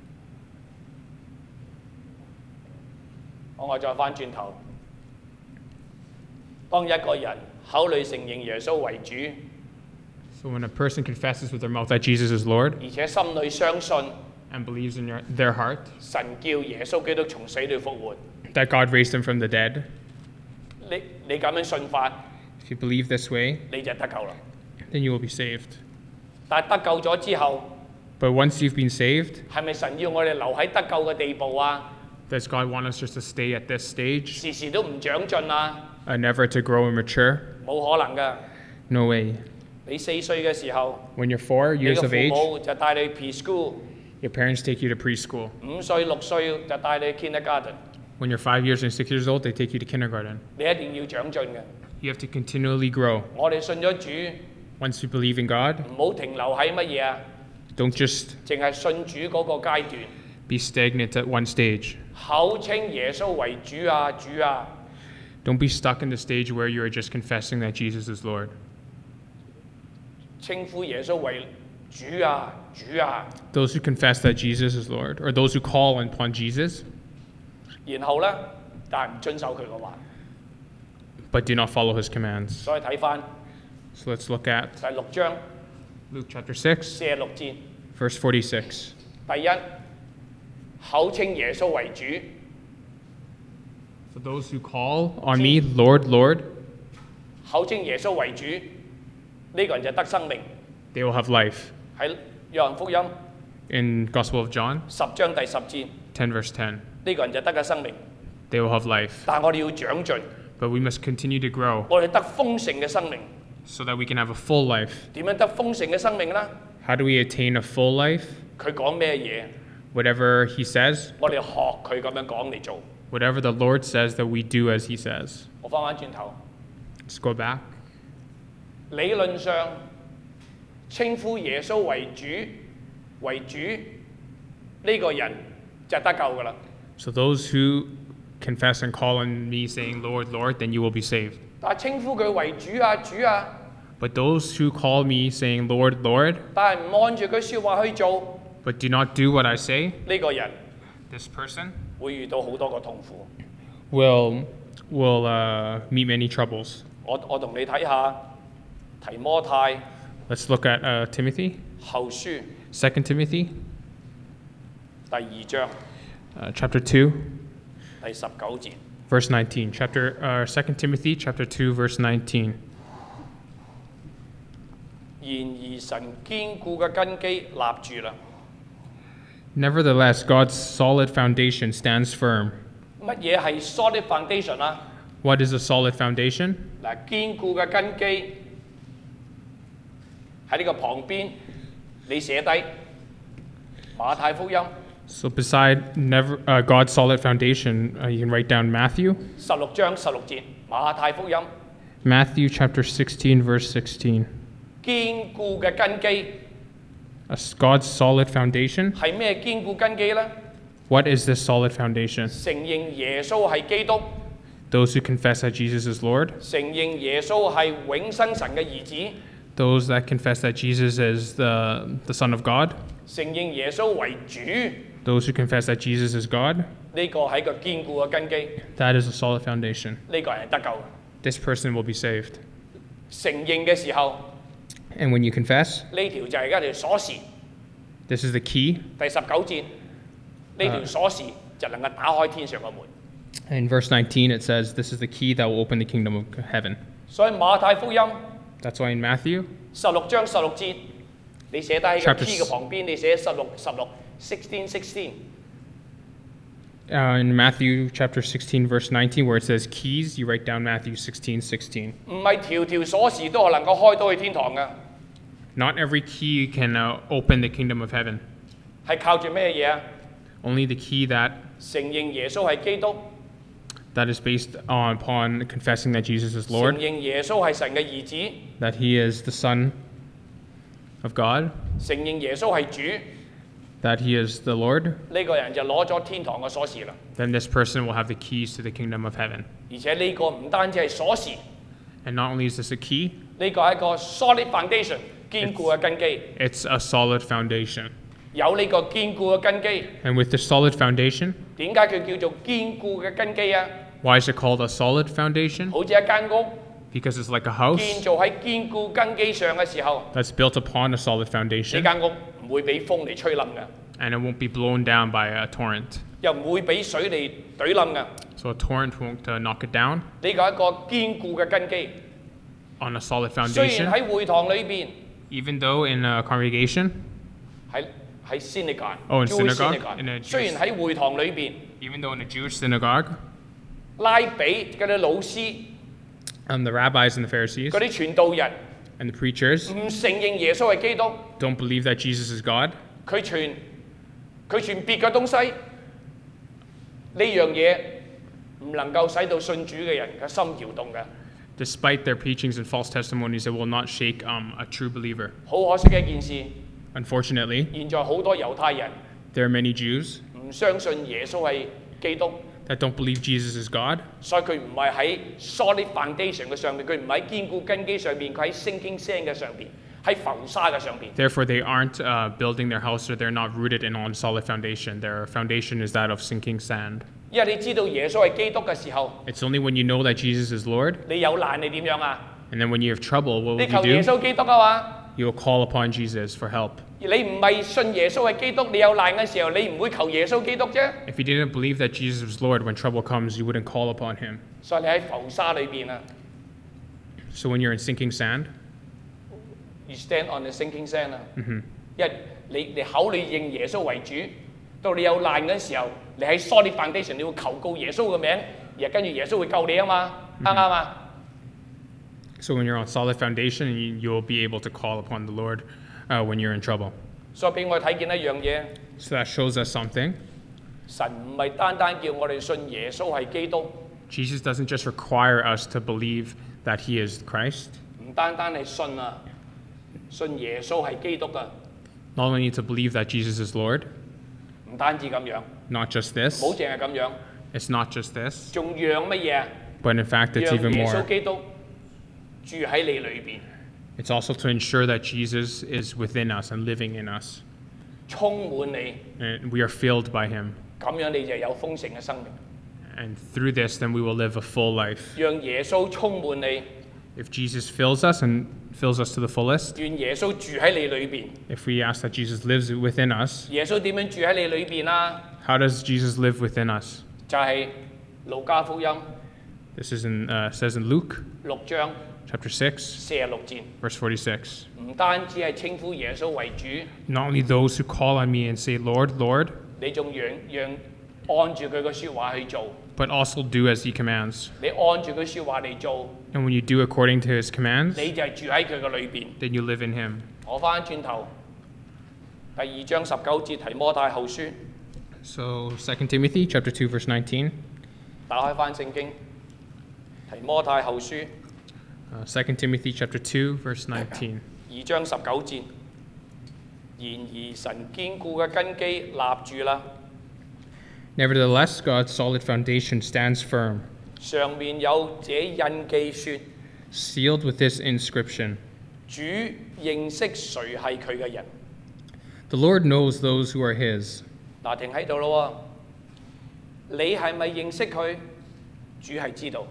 我我再翻轉頭，當一個人口裏承認耶穌為主， So when a person confesses with their mouth that Jesus is Lord 而且心裏相信 and believes in your, their heart 神叫耶穌基督從死裏復活， that God raised him from the dead, 你你咁樣信法， if you believe this way, 你就得救啦。 then you will be saved. 但係得救咗之後， But once you've been saved, 係咪神要我哋留喺得救嘅地步啊？ does God want us just to stay at this stage 時時都唔長進啊？ and never to grow and mature? 冇可能㗎。 No way. 你四歲嘅時候， When you're four 你 years 嘅 of 父 age, 母就帶你去 preschool， your parents take you to preschool. 五歲六歲就帶你去 kindergarten， When you're five years and six years old, they take you to kindergarten. 你一定要長進嘅。 You have to continually grow. 我哋信咗主， Once you believe in God, 唔好停留喺乜嘢啊？ don't just 淨係信主嗰個階段， be stagnant at one stage. 口稱耶穌為主啊主啊， Don't be stuck in the stage where you are just confessing that Jesus is Lord. 稱呼耶穌為主啊主啊， Those who confess that Jesus is Lord, or those who call upon Jesus, 然後咧，但係唔遵守佢嘅話。 but do not follow his commands. 所以睇翻 So let's look at 第六章 Luke chapter six, 四十六節， verse forty-six. 第一，口稱耶穌為主， For those who call on me, Lord, Lord, 口稱耶穌為主，呢、個人就得生命。 they will have life. 喺約翰福音 In Gospel of John, 十章第十節，呢、 ten verse ten, 個人就得嘅生命。 they will have life. 但係我哋要長進， But we must continue to grow 我哋得豐盛嘅生命。 so that we can have a full life. 點樣得豐盛嘅生命呢？ How do we attain a full life? 佢講咩嘢， Whatever he says, 我哋學佢咁樣講嚟做。 whatever the Lord says, that we do as he says. 我翻返轉頭， Let's go back. 理論上稱呼耶穌為主為主呢、個人就得救㗎啦。 So those who confess and call on me saying, Lord, Lord, then you will be saved. 但係稱呼佢為主啊主啊， But those who call me saying, Lord, Lord, 但係唔按住佢説話去做， but do not do what I say, 呢、個人 this person 會遇到好多個痛苦。 will, will uh, meet many troubles. 我我同你睇下提摩太 Let's look at uh, Timothy, 後書 Second Timothy, 第二章 uh, chapter two, 第十九節。 verse nineteen. Chapter uh, Second Timothy, chapter two, verse nineteen. 然而神堅固嘅根基立住啦。 Nevertheless, God's solid foundation stands firm. 乜嘢係 solid foundation 啊？ What is a solid foundation? 嗱，堅固嘅根基喺呢個旁邊，你寫低馬太福音 So beside never uh, God's solid foundation, uh, you can write down Matthew, 十六章十六節，馬太福音 Matthew chapter sixteen, verse sixteen. 堅固嘅根基 A s- God's solid foundation. 係咩堅固根基呢？ What is this solid foundation? 承認耶穌係基督， Those who confess that Jesus is Lord, 承認耶穌係永生神嘅兒子， those that confess that Jesus is the, the Son of God, 承認耶穌為主， those who confess that Jesus is God, 呢個係個堅固嘅根基， that is a solid foundation. 呢個人係得救嘅。 This person will be saved. 承認嘅時候， And when you confess, 呢條就係一條鎖匙。 this is the key. 第十九節，呢條鎖匙就能夠打開天上嘅門。 In verse nineteen, it says, this is the key that will open the kingdom of heaven. 所以馬太福音 That's why in Matthew, 十六章十六節，你寫低喺個 Chapter key 嘅旁邊，你寫十六十六 sixteen sixteen。 uh, in Matthew chapter sixteen, verse nineteen, where it says keys, you write down Matthew sixteen, sixteen. 唔係條條鎖匙都係能夠開到去天堂嘅， Not every key can uh, open the kingdom of heaven. 係靠住咩嘢啊？ Only the key that, 承認耶穌係基督， that is based on, upon confessing that Jesus is 承 Lord, 認耶穌係神嘅兒子， that he is the Son of God, 承認耶穌係主， that he is the Lord, 呢、個人就攞咗天堂嘅鎖匙啦。 then this person will have the keys to the kingdom of heaven. 而且呢個唔單止係鎖匙， And not only is this a key, 呢個係一個 solid foundation 堅固嘅根基。 it's a solid foundation. 有呢個堅固嘅根基， And with this solid foundation, 點解佢叫做堅固嘅根基啊？ why is it called a solid foundation? 好似一間屋 Because it's like a 建 house 造喺堅固根基上嘅時候， that's built upon a solid 呢 foundation, 間屋唔會俾風嚟吹冧嘅， and it won't be blown down by a torrent. 又唔會俾水嚟懟冧嘅。 So a torrent won't uh, knock it down 呢個係一個堅固嘅根基。 on a solid 雖然 foundation. 喺會堂裏邊， Even though in a congregation, 喺喺 synagogue， Oh, in Jewish synagogue, in a Jewish- 雖然喺會堂裏邊， even though in a Jewish synagogue, 拉比嗰啲老師、 um, the rabbis and the Pharisees 嗰啲傳道人 and the preachers 唔承認耶穌係基督， don't believe that Jesus is God. 佢傳佢傳別嘅東西，呢樣嘢唔能夠使到信主嘅人嘅心搖動嘅。 Despite their preachings and false testimonies, it will not shake um, a true believer. 好可惜嘅一件事， Unfortunately, 現在好多猶太人 there are many Jews 唔相信耶穌係基督， that don't believe Jesus is God, 所以佢唔係喺 solid foundation 嘅上面，佢唔喺堅固根基上面，佢喺 sinking sand 嘅上邊，喺浮沙嘅上邊。 therefore they aren't uh, building their house or they're not rooted in on solid foundation. Their foundation is that of sinking sand. 因為你知道耶穌係基督嘅時候， It's only when you know that Jesus is Lord, 你有難你點樣啊？ and then when you have trouble, what 你 will 求耶 you do? 穌基督啊嘛！ You will call upon Jesus for help. 而你唔係信耶穌係基督，你有難嘅時候，你唔會求耶穌基督啫。 If you didn't believe that Jesus was Lord, when trouble comes, you wouldn't call upon him. 所以你喺浮沙裏邊啊 So when you're in sinking sand, ，you stand on the sinking sand 啊。因為你你口裏認耶穌為主，到你有難嘅時候，你喺 solid foundation，你會求告耶穌嘅名，而跟住耶穌會救你啊嘛，啱唔啱啊？ so when you're on solid foundation, you, you'll be able to call upon the Lord uh, when you're in trouble. 所以俾我睇見一樣嘢， So that shows us something. 神唔係單單叫我哋信耶穌係基督， Jesus doesn't just require us to believe that he is Christ, 唔單單係信啊，信耶穌係基督啊， not only to believe that Jesus is Lord, 唔單止咁樣， not just this, 唔好淨係咁樣， it's not just this, 仲讓乜嘢啊？ but in fact, it's 讓 even 耶 more. 穌基督住喺你裏邊， It's also to ensure that Jesus is within us and living in us, 充滿你， and we are filled by him. 咁樣你就有豐盛嘅生命。 And through this, then we will live a full life. 讓耶穌充滿你， If Jesus fills us and fills us to the fullest, 願耶穌住喺你裏邊。 if we ask that Jesus lives within us, 耶穌點樣住喺你裏邊啊？ how does Jesus live within us? 就係、路加福音 This is in, uh, says in Luke 六章 chapter six, 四十六節， verse forty-six. 唔單止係稱呼耶穌為主， Not only those who call on me and say, Lord, Lord, 你仲讓讓按住佢嘅説話去做， but also do as he commands. 你按住佢説話嚟做， And when you do according to his commands, 你就係住喺佢嘅裏邊。 then you live in him. 我翻轉頭，第二章十九節提摩太後書， So Second Timothy chapter two, verse nineteen. 打開翻聖經，提摩太後書 Uh, Second Timothy chapter two, verse nineteen. 二章十九節，然而神堅固嘅根基立住啦， Nevertheless, God's solid foundation stands firm, 上面有這印記說， sealed with this inscription: 主認識誰係佢嘅人。 The Lord knows those who are his. 嗱，停喺度咯喎，你係咪認識佢？主係知道，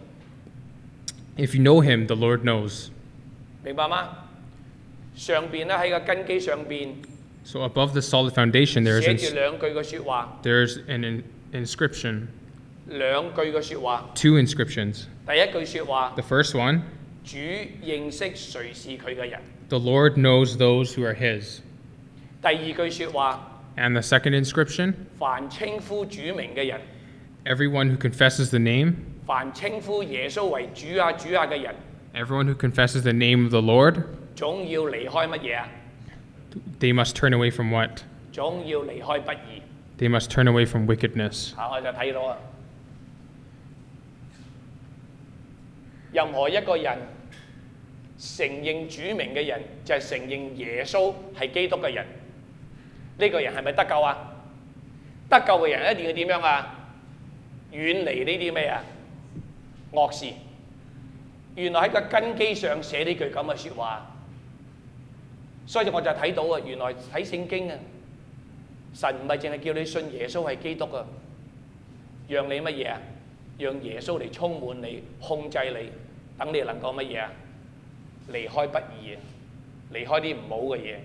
If you know him, the Lord knows. 明白嗎？上邊咧喺個根基上邊 So above the solid foundation, there is 寫 ins- 住兩句嘅説話， there's an in- inscription, 兩句嘅説話。 two inscriptions. 第一句説話， The first one, 主認識誰是佢嘅人； the Lord knows those who are his. 第二句説話， And the second inscription, 凡稱呼主名嘅人， everyone who confesses the name, 凡稱呼耶穌為主啊主啊嘅人， everyone who confesses the name of the Lord, 總要離開乜嘢啊？ they must turn away from what? 總要離開不義。 They must turn away from wickedness. 啊，我就睇到啊，任何一個人承認主名嘅人，就係、承認耶穌係基督嘅人。呢、個人係咪得救啊？得救嘅人一定要點樣啊？遠離呢啲咩啊惡事， 原來喺個根基上寫呢句咁嘅説話，所以我就睇到啊，原來睇聖經啊，神唔係淨係叫你信耶穌係基督啊，讓你乜嘢啊？讓耶穌嚟充滿你、控制你，等你能夠乜嘢啊？離開不義啊，離開啲唔好嘅嘢。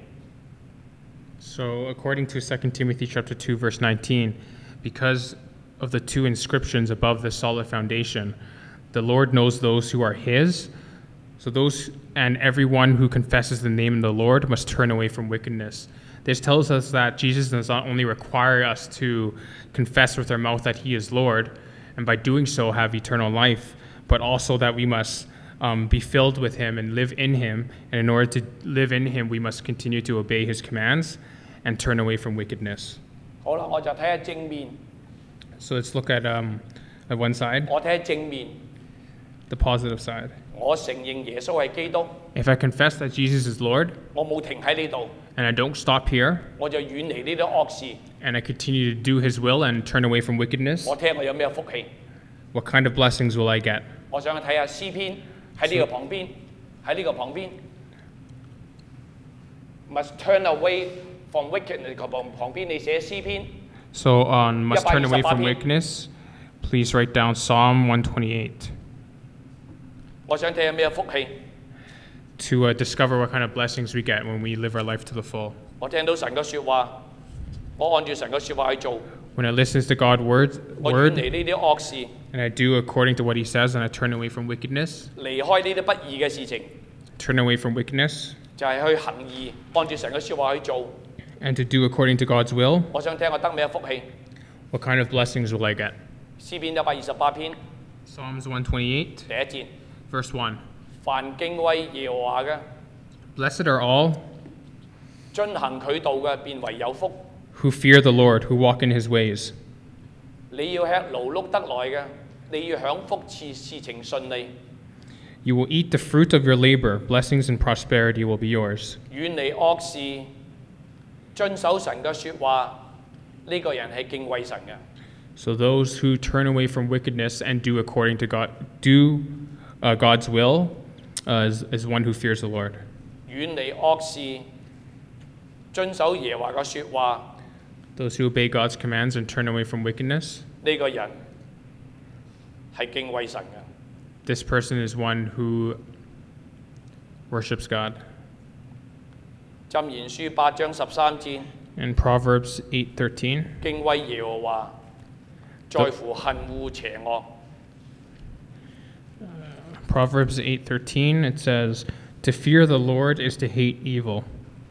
So according to Second Timothy chapter two verse nineteen, because of the two inscriptions above the solid foundation, the Lord knows those who are his. So those and everyone who confesses the name of the Lord must turn away from wickedness. This tells us that Jesus does not only require us to confess with our mouth that he is Lord, and by doing so have eternal life, but also that we must um, be filled with him and live in him. And in order to live in him, we must continue to obey his commands and turn away from wickedness. 好啦，我就睇下正面。 So let's look at um, at one side, 我睇下正面， the positive side. 我承認耶穌係基督， If I confess that Jesus is Lord 我冇停喺呢度， and I don't stop here 我就遠離呢啲惡事。 and I continue to do his will and turn away from wickedness, 我睇下我有咩福氣。 what kind of blessings will I get? 我想去睇下詩篇喺呢個旁邊，喺呢個旁邊。Must turn away from wickedness 旁旁邊你寫詩篇。 So on must turn away from 一百二十八篇。 wickedness, please write down Psalm one twenty-eight 我想睇下咩福氣。 to uh, discover what kind of blessings we get when we live our life to the full. 我聽到神嘅説話，我按住神嘅説話去做， When I listen to God's word, 我遠 word 離呢啲惡事， and I do according to what he says and I turn away from wickedness, 離開呢啲不義嘅事情， turn away from wickedness, 就係去行義，按住神嘅説話去做。 and to do according to God's will, 我想聽我得咩福氣？ what kind of blessings will I get? 詩篇一百二十八篇 Psalms one twenty-eight, 第一節： verse one. 凡敬畏耶和華嘅， Blessed are all 遵行佢道嘅，便為有福。 who fear the Lord, who walk in his ways. 你要吃勞碌得來嘅，你要享福，事事情順利， You will eat the fruit of your labor, blessings and prosperity will be yours. 遠離惡事，遵守神嘅説話。呢、個人係敬畏神嘅。 So those who turn away from wickedness and do according to God, do uh, God's will, uh, is, is one who fears the Lord. 遠離惡事，遵守耶和華嘅説話。 Those who obey God's commands and turn away from wickedness, 呢、個人係敬畏神嘅。 this person is one who worships God. 箴言書八章十三節， In Proverbs eight thirteen, 敬畏耶和華，在乎恨惡邪惡。 Proverbs eight thirteen, it says, "To fear the Lord is to hate evil."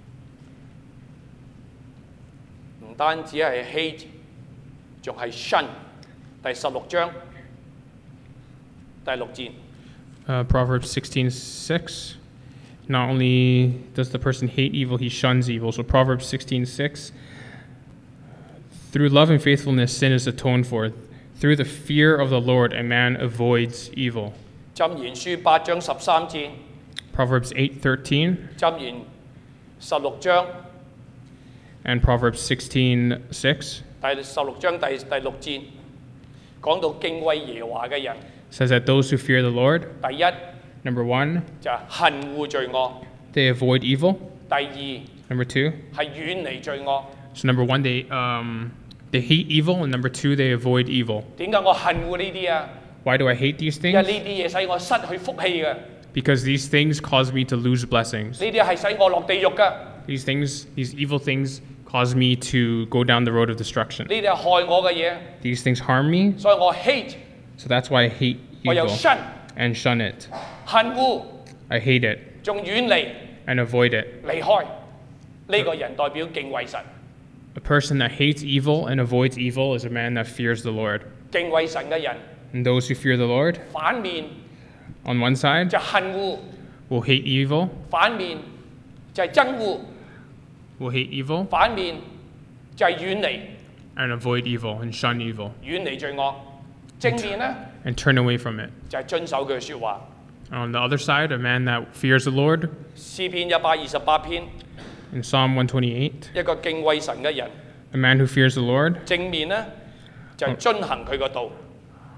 唔單止係 hate， 仲係 shun。第十六章第六節， Uh, Proverbs sixteen six. Not only does the person hate evil, he shuns evil. So Proverbs sixteen six. Through love and faithfulness, sin is atoned for. Through the fear of the Lord, a man avoids evil. 箴言書八章十三節， Proverbs eight thirteen 箴言十六章 and Proverbs sixteen six 第十六章第第六節，講到敬畏耶和華嘅人， says that those who fear the Lord, 第一 number one, 就係恨惡罪惡， they avoid evil. 第二 Number two, 係遠離罪惡。 so number one, they um, they hate evil, and number two, they avoid evil. 點解我恨惡呢啲啊？ Why do I hate these 因為 things? 呢啲嘢使我失去福氣嘅，呢 Because these things cause me to lose blessings. 啲係使我落地獄嘅， These things, these evil things, cause me to go down the road of destruction. 呢啲係害我嘅嘢， These things harm me, 所以我 hate， so that's why I hate 我又 evil shun， and shun it. 恨惡， I hate it 仲遠離 and avoid it. 離開。呢、個人代表敬畏神， A person that hates evil and avoids evil is a man that fears the Lord. 敬畏神嘅人 And those who fear the Lord, 反面 on one side, 就恨惡， will hate evil, 反面就係憎惡， will hate evil, 反面就係遠離， and avoid evil and shun evil, 遠離罪惡。正面呢， and turn away from it. 就係遵守佢嘅説話。 On the other side, a man that fears the Lord, 詩篇一百二十八篇， in Psalm one twenty-eight, 一個敬畏神嘅人， a man who fears the Lord, 正面呢，就係、遵行佢個道。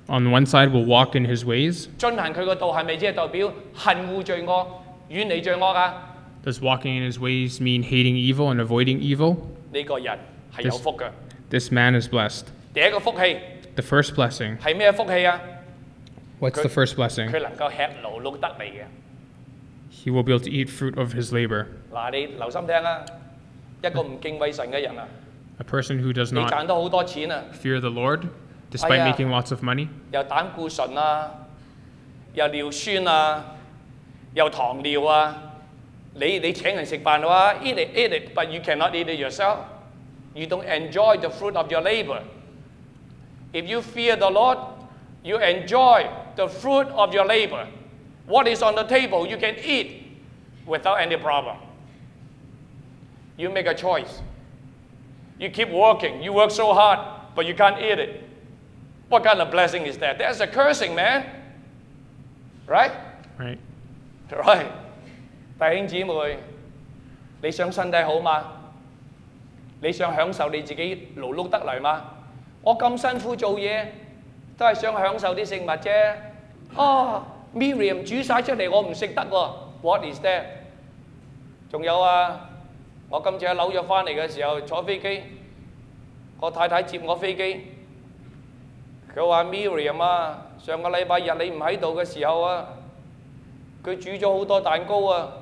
On one side, will walk in his ways. 進行佢個道係咪即係代表恨惡罪惡、遠離罪惡啊？ Does walking in his ways mean hating evil and avoiding evil? 呢個人係有福嘅。 This man is blessed. 第一個福氣 The first blessing. 係咩福氣啊？ What's the first blessing? 佢能夠吃勞碌得嚟嘅。 He will be able to eat fruit of his labor. 嗱，你留心聽啊！一個唔敬畏神嘅人啊， A person who does 你 not 賺到好多錢啊， fear the Lord, despite Ay, ah. making lots of money, 又膽固醇啊，又尿酸啊，又糖尿啊。你你請人食飯嘅話 ，eat it eat it, but you cannot eat it yourself. You don't enjoy the fruit of your labor. If you fear the Lord, you enjoy the fruit of your labor. What is on the table, you can eat without any problem. You make a choice. You keep working. You work so hard, but you can't eat it. What kind of blessing is that? That's a cursing, man. Right? right? Right. 弟兄姊妹，你想身體好嗎？你想享受你自己勞碌得嚟嗎？我咁辛苦做嘢，都係想享受啲食物啫。啊 ，Miriam 煮晒出嚟，我唔食得喎。What is that？ 仲有啊，我今次喺紐約翻嚟嘅時候坐飛機，我太太接我飛機，佢話 Miriam 啊，上個禮拜日你唔喺度嘅時候啊，佢煮咗好多蛋糕啊。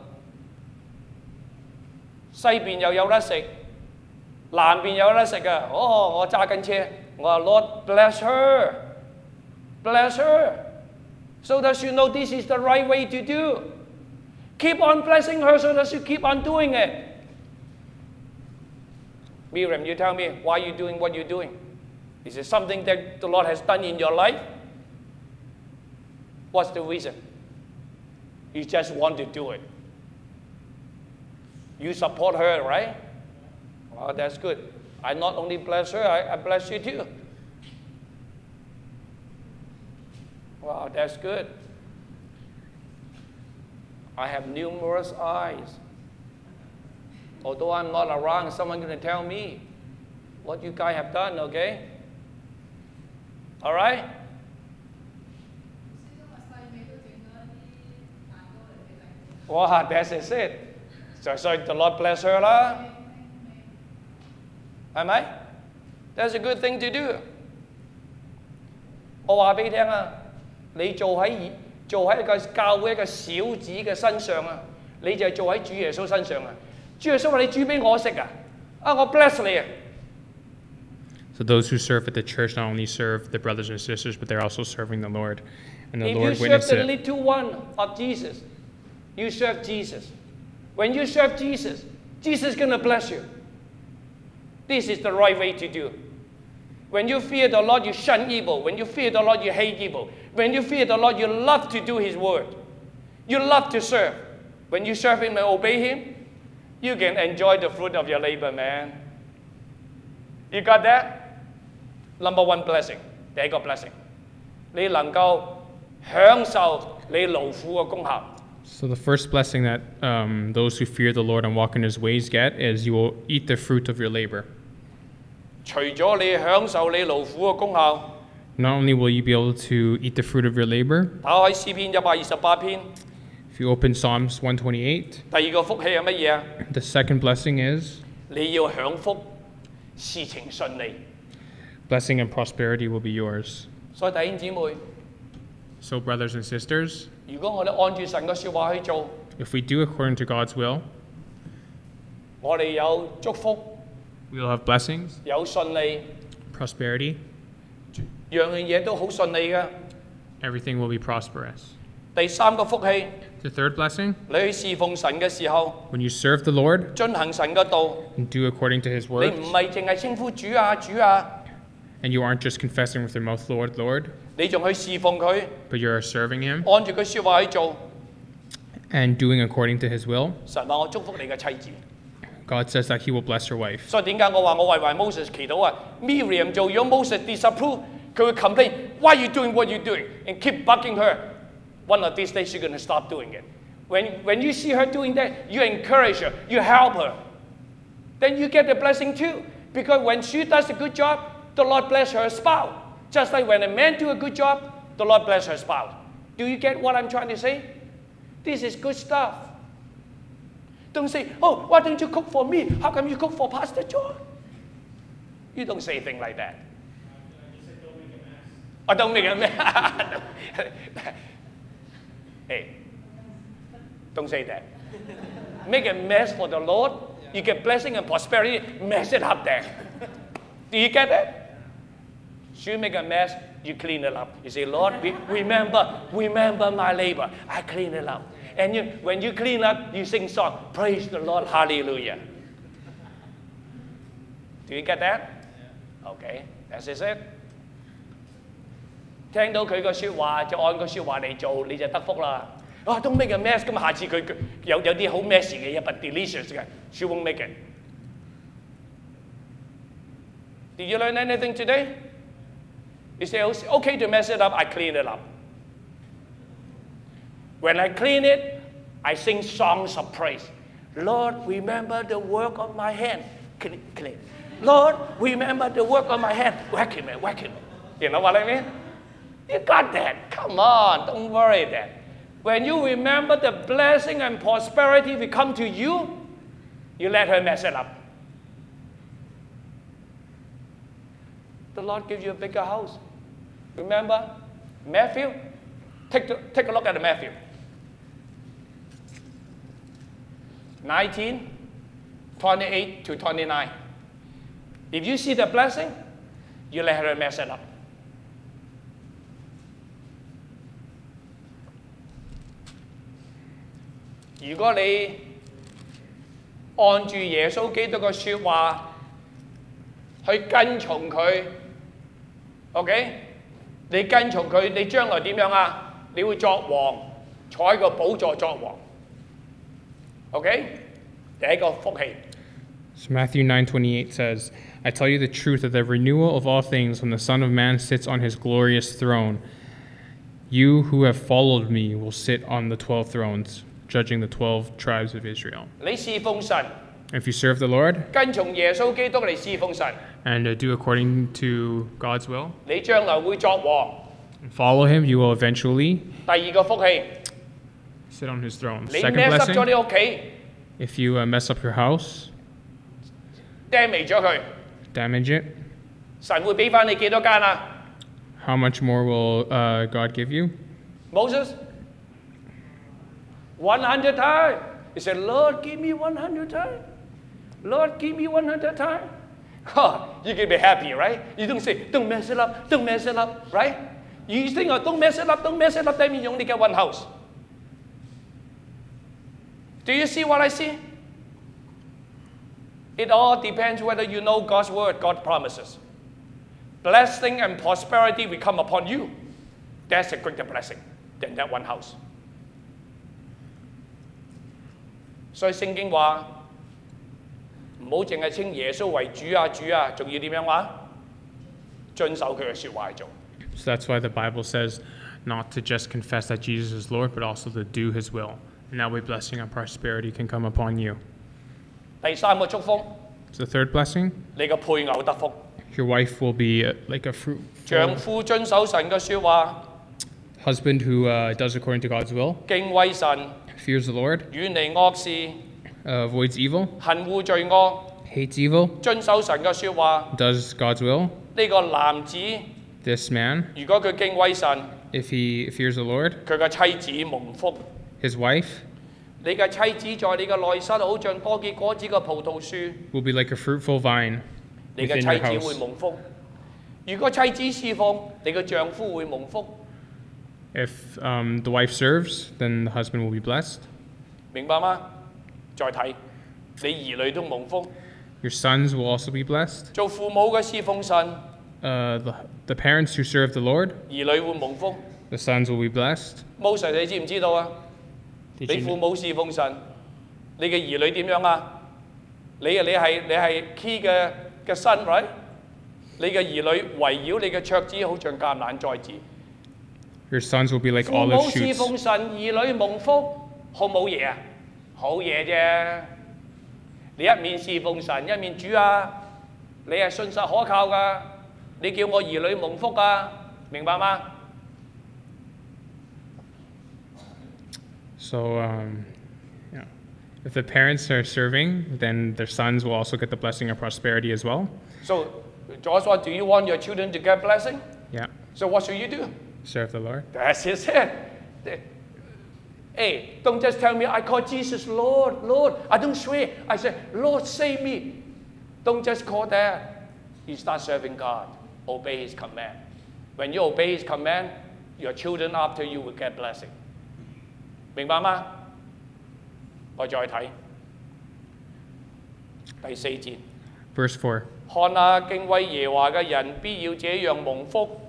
西邊又有得食，南邊有得食啊！哦，我揸緊車，我話 Lord bless her, bless her, so that she know this is the right way to do. Keep on blessing her so that she keep on doing it. Miriam, you tell me why you doing what you're doing. Is it something that the Lord has done in your life? What's the reason? You just want to do it. You support her, right? Well, that's good. I not only bless her, I, I bless you too. Wow, that's good. I have numerous eyes. Although I'm not around, someone's going to tell me what you guys have done, okay? All right? Wow, that's it. So, so the Lord bless her lah. Am I? That's a good thing to do. 我話俾你聽啊，你做喺做喺一個教會一個小子嘅身上啊，你就係做喺主耶穌身上啊。主耶穌話你煮俾我食啊，啊我 bless 你啊。 So those who serve at the church not only serve the brothers and sisters, but they're also serving the Lord. And the If Lord you serve witnessed the it. little one of Jesus, you serve Jesus. When you serve Jesus, Jesus is going to bless you. This is the right way to do. When you fear the Lord, you shun evil. When you fear the Lord, you hate evil. When you fear the Lord, you love to do His word. You love to serve. When you serve Him and obey Him, you can enjoy the fruit of your labor, man. You got that? Number one blessing. 第一個 blessing. 你能夠享受你勞苦嘅功效。 So the first blessing that um, those who fear the Lord and walk in His ways get is you will eat the fruit of your labor. 除咗你享受你勞苦嘅功效， Not only will you be able to eat the fruit of your labor, 打開詩篇一百二十八篇， if you open Psalms one twenty-eight, 第二個福氣係乜嘢啊？ the second blessing is 你要享福，事情順利。 blessing and prosperity will be yours. 所以弟兄姊妹， So brothers and sisters, 如果我哋按住神嘅説話去做， if we do according to God's will, 我哋有祝福， we will have blessings, 有順利， prosperity, 樣樣嘢都好順利嘅。 everything will be prosperous. 第三個福氣， The third blessing, 你去侍奉神嘅時候， when you serve the Lord 遵行神嘅道， and do according to His 你 word, 唔係淨係稱呼主啊主啊， and you aren't just confessing with your mouth, Lord, Lord, 你仲去侍奉佢， but you're serving Him 按住佢説話去做。 and doing according to His will, 神話我祝福你嘅妻子。 God says that He will bless your wife. 所以點解我話我為為 Moses 祈禱啊 ？Miriam 做咗 Moses disapprove，佢會 complain，why you doing what you doing and keep bugging her。One of these days she's going to stop doing it. When when you see her doing that, you encourage her, you help her. Then you get the blessing too, because when she does a good job, the Lord bless her spouse. Just like when a man do a good job, the Lord bless her spouse. Do you get what I'm trying to say? This is good stuff. Don't say, oh, why don't you cook for me? How come you cook for Pastor John? You don't say things like that. I don't make a mess. Hey, don't say that. Make a mess for the Lord. You get blessing and prosperity, mess it up there. Do you get that? So you make a mess, you clean it up. You say, Lord, remember, remember my labor. I clean it up. And you, when you clean up, you sing song. Praise the Lord, hallelujah. Do you get that? Okay, that's it. 聽到佢個説話就按個説話嚟做，你就得福啦。啊，don't make a mess，咁下次佢有有啲好 messy 嘅嘢，but delicious 嘅，she won't make it。Did you learn anything today? You say, okay to mess it up, I clean it up. When I clean it, I sing songs of praise. Lord, remember the work of my hand. Clean, clean. Lord, remember the work of my hand. Whack him, man, whack him. You know what I mean? You got that. Come on, don't worry that. When you remember the blessing and prosperity will come to you, you let her mess it up. The Lord gives you a bigger house. Remember Matthew? Take, the, take a look at Matthew. nineteen, twenty-eight to twenty-nine. If you see the blessing, you let her mess it up. 如果你按住耶穌基督嘅説話去跟從佢 ，OK？ 你跟從佢，你將來點樣啊？你會作王，坐喺個寶座作王。OK？ 第一個福氣。 So Matthew nine twenty-eight says, I tell you the truth that the renewal of all things when the Son of Man sits on his glorious throne, you who have followed me will sit on the twelve thrones, judging the twelve tribes of Israel. 你侍奉神。 If you serve the Lord 跟從耶穌基督嚟侍奉神。 and uh, do according to God's will, 你將來會作王。 and follow him, you will eventually 第二個福氣。 sit on his throne. 你 Second mess up 咗 blessing, 你屋企 if you uh, mess up your house, ，damage 咗佢， damage it, 神會俾翻你幾多間啊 how much more will uh, God give you? ？Moses, one hundred times. He said, Lord, give me one hundred times. Lord, give me one hundred times. Oh, you can be happy, right? You don't say, don't mess it up, don't mess it up, right? You think, oh, don't mess it up, don't mess it up, that means you only get one house. Do you see what I see? It all depends whether you know God's word, God's promises. Blessing and prosperity will come upon you. That's a greater blessing than that one house. 所以聖經話唔好淨係稱耶穌為主啊主啊，仲要點樣話？遵守佢嘅説話去做。 So that's why the Bible says not to just confess that Jesus is Lord, but also to do his will. And that way blessing and prosperity can come upon you. 第三個祝福， So the third blessing, 你嘅配偶得福。 your wife will be uh, like a fruit 丈夫遵守神嘅説話， husband who uh, does according to God's will, 敬畏神， fears the Lord, 遠離惡事， uh, avoids evil, 恨惡罪惡， hates evil, 遵守神嘅説話。 does God's will. 呢個男子， This man, 如果佢敬畏神， if he fears the Lord, 佢嘅妻子蒙福。 his wife 你嘅妻子在你嘅內室，好像多結果子嘅葡萄樹。 will be like a fruitful vine 你嘅 within 妻 your 子會 house. 蒙福。如果妻子侍奉，你嘅丈夫會蒙福。 If um, the wife serves, then the husband will be blessed. 明白嗎？再睇，你兒女都蒙福。 Your sons will also be blessed. 做父母嘅侍奉神， Uh, the, the parents who serve the Lord, 兒女會蒙福。 the sons will be blessed. Moses 你知唔知道啊？ Did 你 you 父 know? 母侍奉神，你嘅兒女點樣啊？你啊你係你係 key 嘅嘅 son right？你嘅兒女圍繞你嘅桌子，好像橄欖栽子。 Your sons will be like 父 olive 母侍 shoots. 奉神，兒女蒙福，好冇嘢啊？好嘢啫！你一面侍奉神，一面主啊，你係信實可靠噶。 你叫我兒女蒙福啊，明白嗎？ So, um, yeah. If the parents are serving, then their sons will also get the blessing of prosperity as well. So, Joshua, do you want your children to get blessing? Yeah. So what should you do? Serve the Lord. That's it. Hey, don't just tell me I call Jesus Lord, Lord. I don't swear. I say, Lord, save me. Don't just call that. You start serving God. Obey His command. When you obey His command, your children after you will get blessing. 明白嗎？我再睇第四節。 Verse four. 看啊，敬畏耶華嘅人必要這樣蒙福。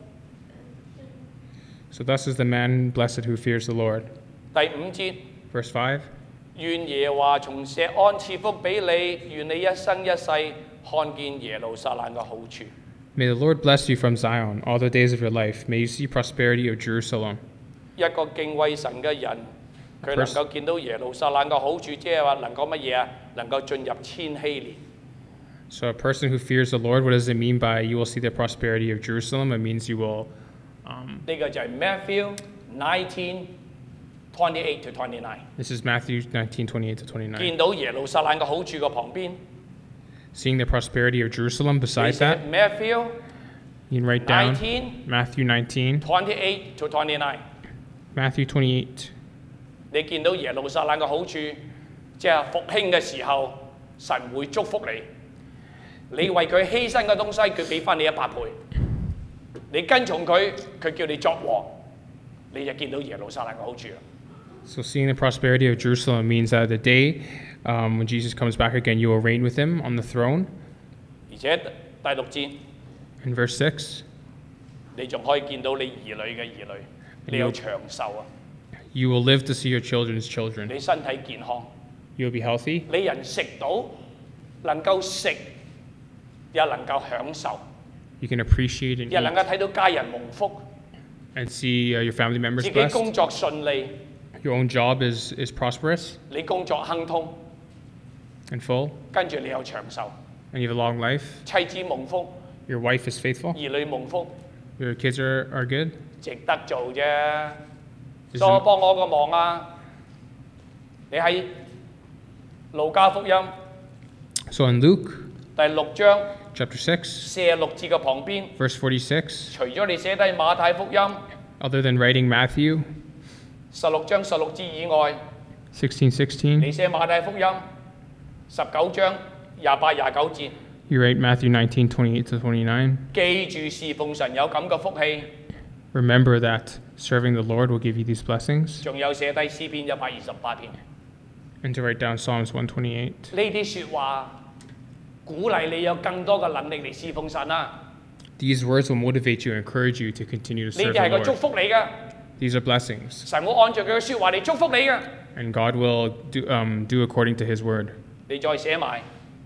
So thus is the man blessed who fears the Lord. 第五節。 Verse five. 願耶華從錫安賜福俾你，願你一生一世看見耶路撒冷嘅好處。 May the Lord bless you from Zion all the days of your life. May you see prosperity of Jerusalem. 一個敬畏神嘅人，佢能夠見到耶路撒冷嘅好處，即係話能夠乜嘢啊？能夠進入千禧年。 So a person who fears the Lord, what does it mean by you will see the prosperity of Jerusalem? It means you will... Um, 呢個就係 Matthew nineteen twenty-eight to twenty-nine。 this is Matthew nineteen, twenty-eight to twenty-nine. 見到耶路撒冷嘅好處嘅旁邊。 Seeing the prosperity of Jerusalem beside that, Matthew you can write down nineteen Matthew nineteen, twenty-eight to twenty-nine。 Matthew twenty-eight. 你見到耶路撒冷嘅好處，即係復興嘅時候，神會祝福你。你為佢犧牲嘅東西，佢俾翻你一百倍。你跟從佢，佢叫你作王，你就見到耶路撒冷嘅好處啦。 So seeing the prosperity of Jerusalem means that the day um, when Jesus comes back again, you will reign with him on the throne. 而且第六節， In verse six, 你仲可以見到你兒女嘅兒女，你有長壽啊， you will live to see your children's children. 你身體健康， You will be healthy. 你人食到，能夠食，又能夠享受， You can appreciate and 又能夠 eat 睇到家人蒙福， and see uh, your family members 自己 blessed. 工作順利， Your own job is, is prosperous 你工作亨通， and full, 跟住你有長壽， and you have a long life. 妻子蒙福， Your wife is faithful. 兒女蒙福， Your kids are, are good. 值得做啫。 Isn't- 所以幫我個忙啊！你喺路加福音 So in Luke 第六章 chapter six, 四十六節嘅旁邊， verse forty-six, 除咗你寫低馬太福音 other than writing Matthew 十六章十六節以外， sixteen, 你 sixteen, 寫馬太福音十九章廿八廿九節， you write Matthew nineteen, twenty-eight to twenty-nine. 記住侍奉神有咁嘅福氣， Remember that serving the Lord will give you these blessings. 仲有寫低詩篇一百二十八篇。 And to write down Psalms one twenty-eight. 呢啲説話鼓勵你有更多嘅能力嚟侍奉神啊！ These words will motivate you and encourage you to continue to 呢 serve 啲係 the 個祝 Lord. 福你嘅， These are blessings. 神會按照佢嘅説話嚟祝福你嘅。 And God will do, um, do according to his word. 你再寫埋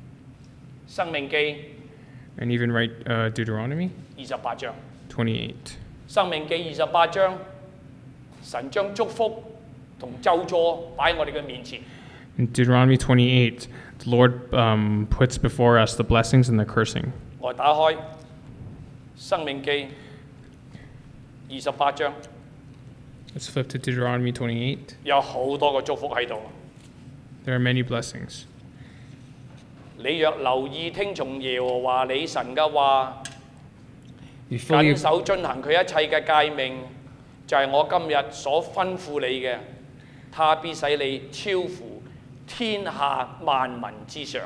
《生命記》 And even write uh, Deuteronomy 二十八章， twenty-eight. 《生命記》二十八章，神將祝福同咒詛擺喺我哋嘅面前。 In Deuteronomy twenty-eight, the Lord um, puts before us the blessings and the cursing. 我打開《生命記》二十八章， Let's flip to Deuteronomy twenty-eight. 有好多個祝福喺度。 There are many blessings. 你若留意聽從耶和華你神嘅話， You fully, 謹守遵行佢一切嘅誡命，就係、我今日所吩咐你嘅，他必使你超乎天下萬民之上。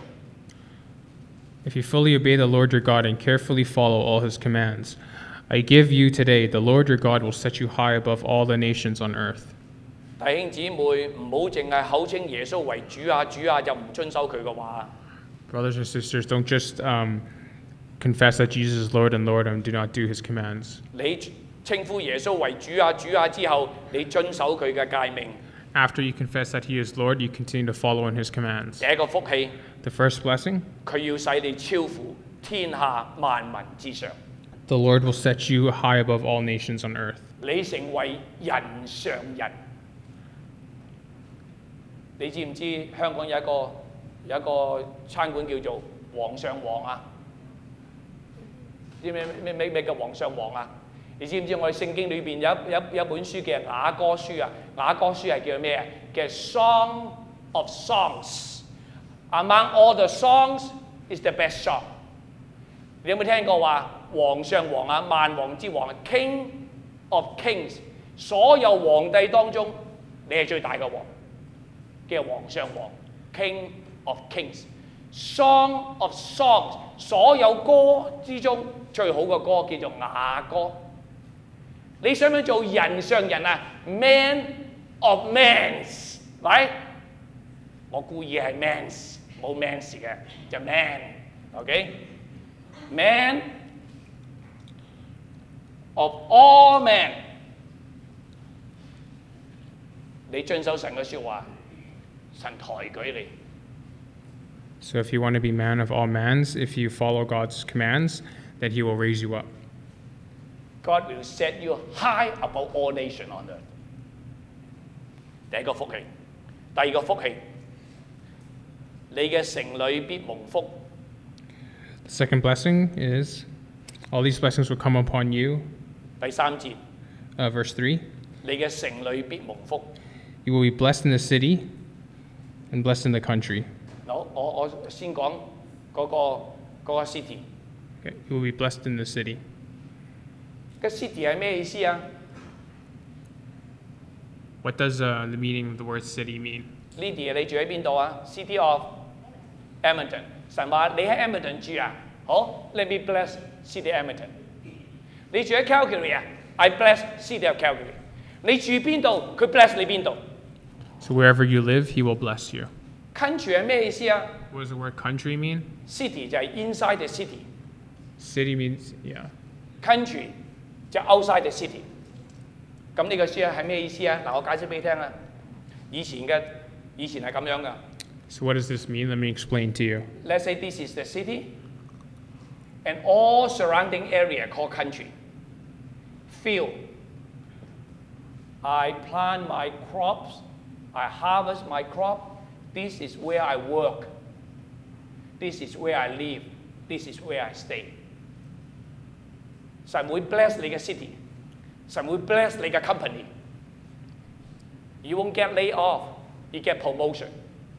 if you fully obey the Lord your God and carefully follow all his commands, I give you today, the Lord your God will set you high above all the nations on earth. 弟兄姊妹，唔好淨係口稱耶穌為主啊主啊，就唔遵守佢嘅話。 Brothers and sisters, don't just um, confess that Jesus is Lord and Lord and do not do his commands. 你稱呼耶穌為主啊主啊之後，你遵守佢嘅誡命。 After you confess that he is Lord, you continue to follow in his commands. 第一個福氣， The first blessing, 佢要使你超乎天下萬民之上， the Lord will set you high above all nations on earth. 你成為人上人。你知唔知香港有一個有一個餐館叫做皇上皇啊？ 知唔知咩咩咩叫王上王啊？你知唔知我哋聖經裏邊有一有有一本書叫雅歌書啊？雅歌書係叫咩啊？叫 Song of Songs。Among all the songs is the best song。你有冇聽過話王上王啊？萬王之王啊 ，King of Kings。所有皇帝當中，你係最大嘅王，叫王上王 ，King of Kings。Song of Songs， 所有歌之中最好嘅歌叫做雅歌。你想唔想做人上人啊 ？Man of mans， right？ 我故意係 mans， 冇 mans 嘅，就 man，OK？Man of all men， 你遵守神嘅説話，神抬舉你。 So if you want to be man of all mans, if you follow God's commands, then he will raise you up. God will set you high above all nations on earth。第一個福氣，第二個福氣，你嘅城裏必蒙福。 The second blessing is all these blessings will come upon you. 第三節， Uh, verse three, 你嘅城裏必蒙福。 you will be blessed in the city and blessed in the country. 我我我先講嗰、個嗰、個 city。 Okay, you will be blessed in the city. 個 city 係咩意思啊？ What does uh, the meaning of the word city mean? Lydia 你住喺邊度啊 ？City of Edmonton。神話你喺 Edmonton 住啊？好 ，Let me bless City Edmonton。你住喺 Calgary 啊 ？I bless City of Calgary。你住邊度？佢 bless 你邊度 So wherever you live, he will bless you. ？Country 係咩意思啊 What does the word country mean? ？City 就係 inside the city，country City means, yeah. 就 outside the city。咁呢個書係咩意思啊？嗱，我解釋俾你聽啊。以前嘅以前係咁樣噶。 So what does this mean? Let me explain to you. Let's say this is the city, and all surrounding area called country. Field. I plant my crops, I harvest my crop. This is where I work. This is where I live. This is where I stay. 神會 bless 你嘅 city， 神會 bless 你嘅 company。You won't get laid off, you get promotion。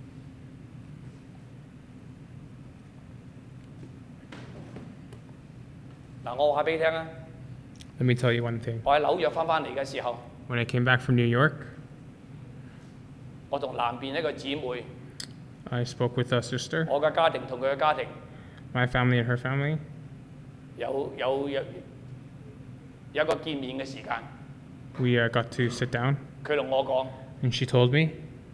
嗱，我話俾你聽啊， Let me tell you one thing. 我喺紐約翻返嚟嘅時候， When I came back from New York, 我同南邊一個姊妹， I spoke with a sister, 我嘅家庭同佢嘅家庭 my family and her family. 有有有有一個見面嘅時間， We uh, got to sit down, 佢同我講， and she told me,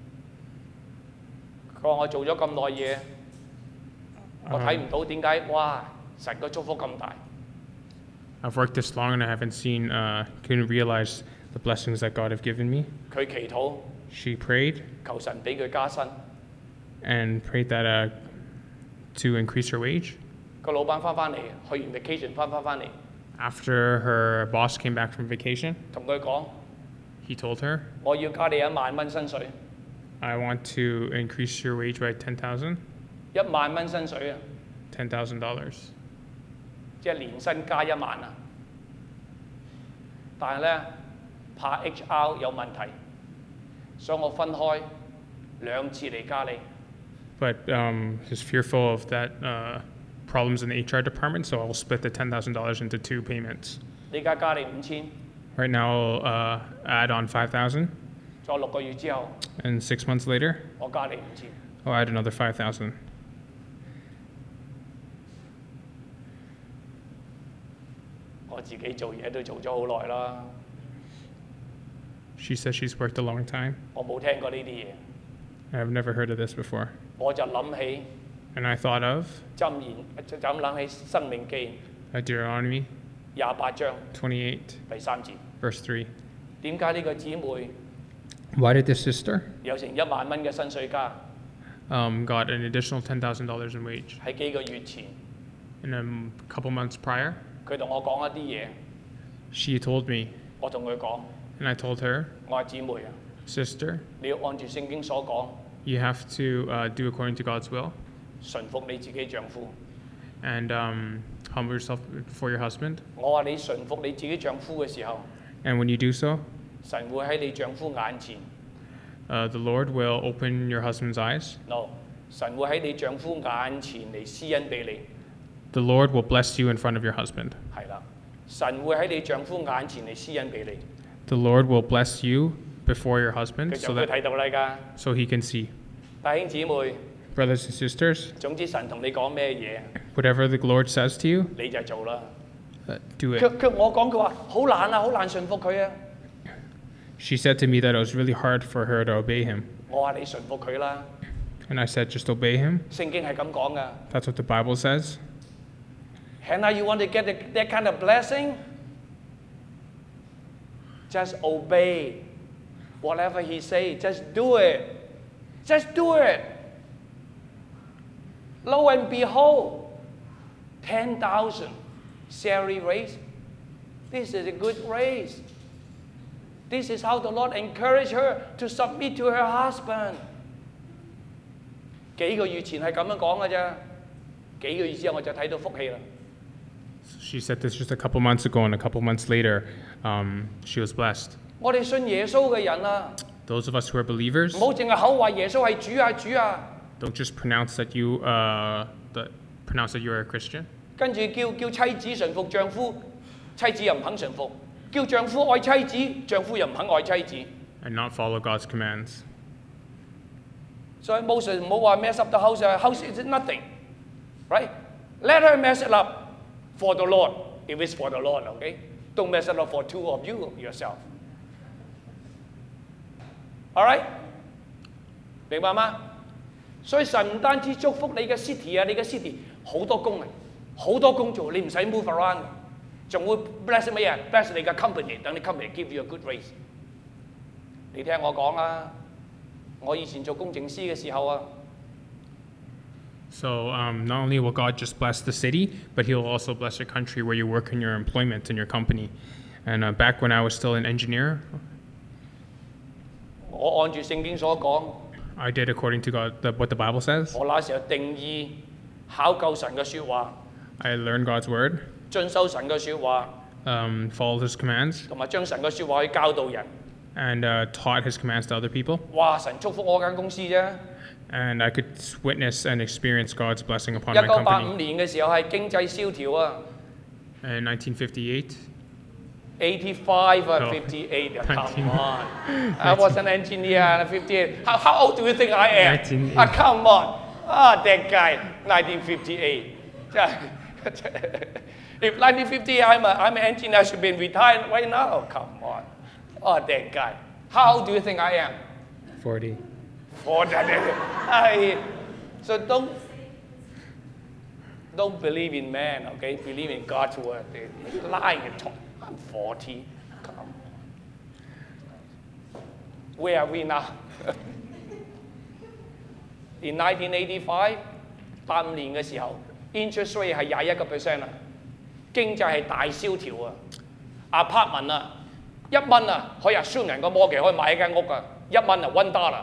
佢話我做咗咁耐嘢，我睇唔到點解哇神個祝福咁大。 I've worked this long and I haven't seen, uh, couldn't realize the blessings that God have given me. 佢祈禱 She prayed 求神俾佢加薪， and prayed that uh, to increase her wage. 個老闆翻返嚟，去完 vacation 翻返返嚟， After her boss came back from vacation, 同佢講： he told her, 我要加你一萬蚊薪水， I want to increase your wage by ten thousand 一萬蚊薪水啊， ten thousand dollars 即係年薪加一萬啊！但係咧怕 H R 有問題，所以我分開兩次嚟加你。 But um, he's fearful of that uh, problems in the H R department, so I'll split the ten thousand dollars into two payments. 你而家加你五千， Right now, I'll uh, add on five thousand, 再六個月之後， and six months later, 我加你五千。 I'll add another five thousand. 我自己做嘢都做咗好耐啦， She says she's worked a long time. 我冇聽過呢啲嘢， I've never heard of this before. 我就諗起 And I thought of 箴言，就咁諗起《生命記》 uh, Deuteronomy 廿八章 twenty-eight, 第三節。 verse three. 點解呢個姊妹 Why did this sister 有成一萬蚊嘅薪水加？ um, got an additional ten thousand dollars in wage? 喺幾個月前， In a m- couple months prior, 佢同我講一啲嘢， she told me, 我同佢講： and I told her, 我係姊妹啊， sister, 你要按住聖經所講， you have to uh, do according to God's will 順服你自己丈夫。 and um, humble yourself before your husband. 我話你順服你自己丈夫嘅時候， And when you do so, 神會喺你丈夫眼前 uh, the Lord will open your husband's eyes. ，no，神會喺你丈夫眼前嚟施恩俾你， The Lord will bless you in front of your husband. 係啦，神會喺你丈夫眼前嚟施恩俾你， The Lord will bless you before your 佢 husband 就 so 會 that 睇到你㗎。 so he can see. 弟兄姊妹， Brothers and sisters, 總之神同你講咩嘢， whatever the Lord says to you, 你就做啦。 uh, do 佢 it. 佢我講佢話好難啊，好難順服佢啊。 She said to me that it was really hard for her to obey him. 我話你順服佢啦， And I said, just obey him. 聖經係咁講㗎。 That's what the Bible says. Hannah, you want to get the, that kind of blessing? Just obey whatever he say. Just do it. Just do it. Lo and behold, ten thousand salary raise. This is a good raise. This is how the Lord encouraged her to submit to her husband. 幾個月前係咁樣講㗎啫，幾個月之後我就睇到福氣啦。 She said this just a couple months ago, and a couple months later, um, she was blessed. 我哋信耶穌嘅人啊， Those of us who are believers, 唔好淨係口話耶穌係主啊主啊， don't just pronounce that you uh, that pronounce that you are a Christian, 跟住叫叫妻子順服丈夫，妻子又唔肯順服；叫丈夫愛妻子，丈夫又唔肯愛妻子。 and not follow God's commands. 所以 Moses 唔好話 mess up the house 啊 ，house is nothing, right? Let her mess it up for the Lord. If it's for the Lord, okay? Don't mess it up for two of you yourself. All right? 明白嗎？所以神唔單止祝福你嘅 city 啊，你嘅 city 好多工啊，好多工做，你唔使 move around， 仲會 bless 乜嘢 ？bless 你嘅 company， 等你 company give you a good raise。你聽我講啊，我以前做工程師嘅時候啊。 So um, not only will God just bless the city, but He'll also bless your country where you work in your employment in your company. And uh, back when I was still an engineer, 我按住聖經所講， I did according to God the, what the Bible says. 我那時候定義考究神嘅説話， I learned God's word, 遵守神嘅説話， um, followed His commands, 同埋將神嘅説話去教導人。 and uh, taught His commands to other people. 哇！神祝福我間公司啫。 And I could witness and experience God's blessing upon 一 my 九八五 company. 年嘅時候係經濟蕭條啊 In nineteen fifty-eight, ，eighty-five 啊 No. ，fifty-eight 啊 ，come on！ I was an engineer fifty-eight. How how old do you think I am? nineteen eighty. Ah, come on! Ah, that guy, nineteen fifty-eight. 真係 If nineteen fifty-eight I'm a I'm an engineer, I should be retired right now. Come on! Oh, that guy. How old do you think I am? forty. For that, I, so don't don't believe in man, okay? Believe in God's word. They lying and talk. I'm forty. Come on. Where are we now? In nineteen eighty-five, 八五年嘅時候 ，interest rate 係廿一個 percent 啊，經濟係大蕭條啊，apartment 啊，一蚊啊可以 assume 人個 mortgage 可以買一間屋啊，一蚊啊 one dollar。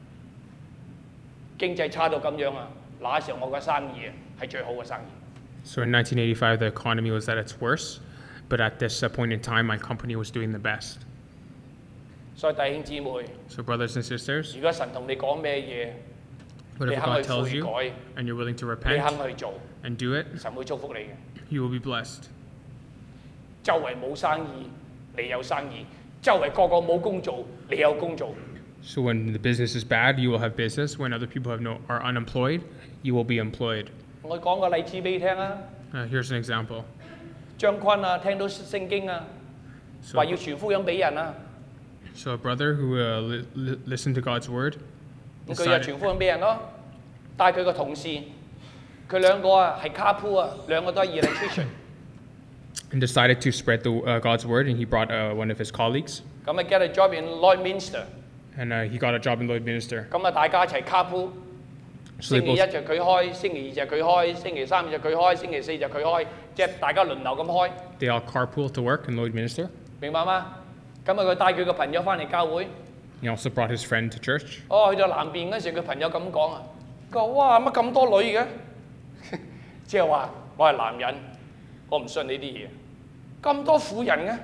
經濟差到咁樣啊，那時候我嘅生意啊係最好嘅生意。 So in nineteen eighty-five, the economy was at its worst, but at this uh, point in time, my company was doing the best. 所以弟兄姊妹， So brothers and sisters, 如果神同你講咩嘢，你 whatever 肯 God 去 tells 悔 you 改， and you're willing to 你 repent 肯去做， and do it, 神會祝福你嘅。 you will be blessed. 周圍冇生意，你有生意；周圍個個冇工做，你有工做。 So when the business is bad, you will have business. When other people have no are unemployed, you will be employed. 我講個例子俾你聽啊， Uh, here's an example. 張坤啊，聽到聖經啊， So, 話要傳福音俾人啊， so a brother who uh, li- li- listened to God's word 咁佢就 decided, 傳福音俾人咯。帶佢個同事，佢兩個啊係 carpool 啊，兩個都係 electrician。 and decided to spread the, uh, God's word, and he brought uh, one of his colleagues, 咁啊 get a job in Lloydminster。 and uh, he got a job in Lloydminster. 咁啊，大家一齊 carpool。 So they 星期一 both, 就佢開，星期二就佢開，星期三就佢開，星期四就佢開，即係大家輪流咁開， they all carpool to work in Lloydminster. 明白嗎？咁啊，佢帶佢個朋友翻嚟教會。 He also brought his friend to church. 哦，去到南邊嗰時，佢朋友咁講啊，佢話：哇，乜咁多女嘅？即係話我係男人， 我唔信呢啲嘢。咁多婦人嘅，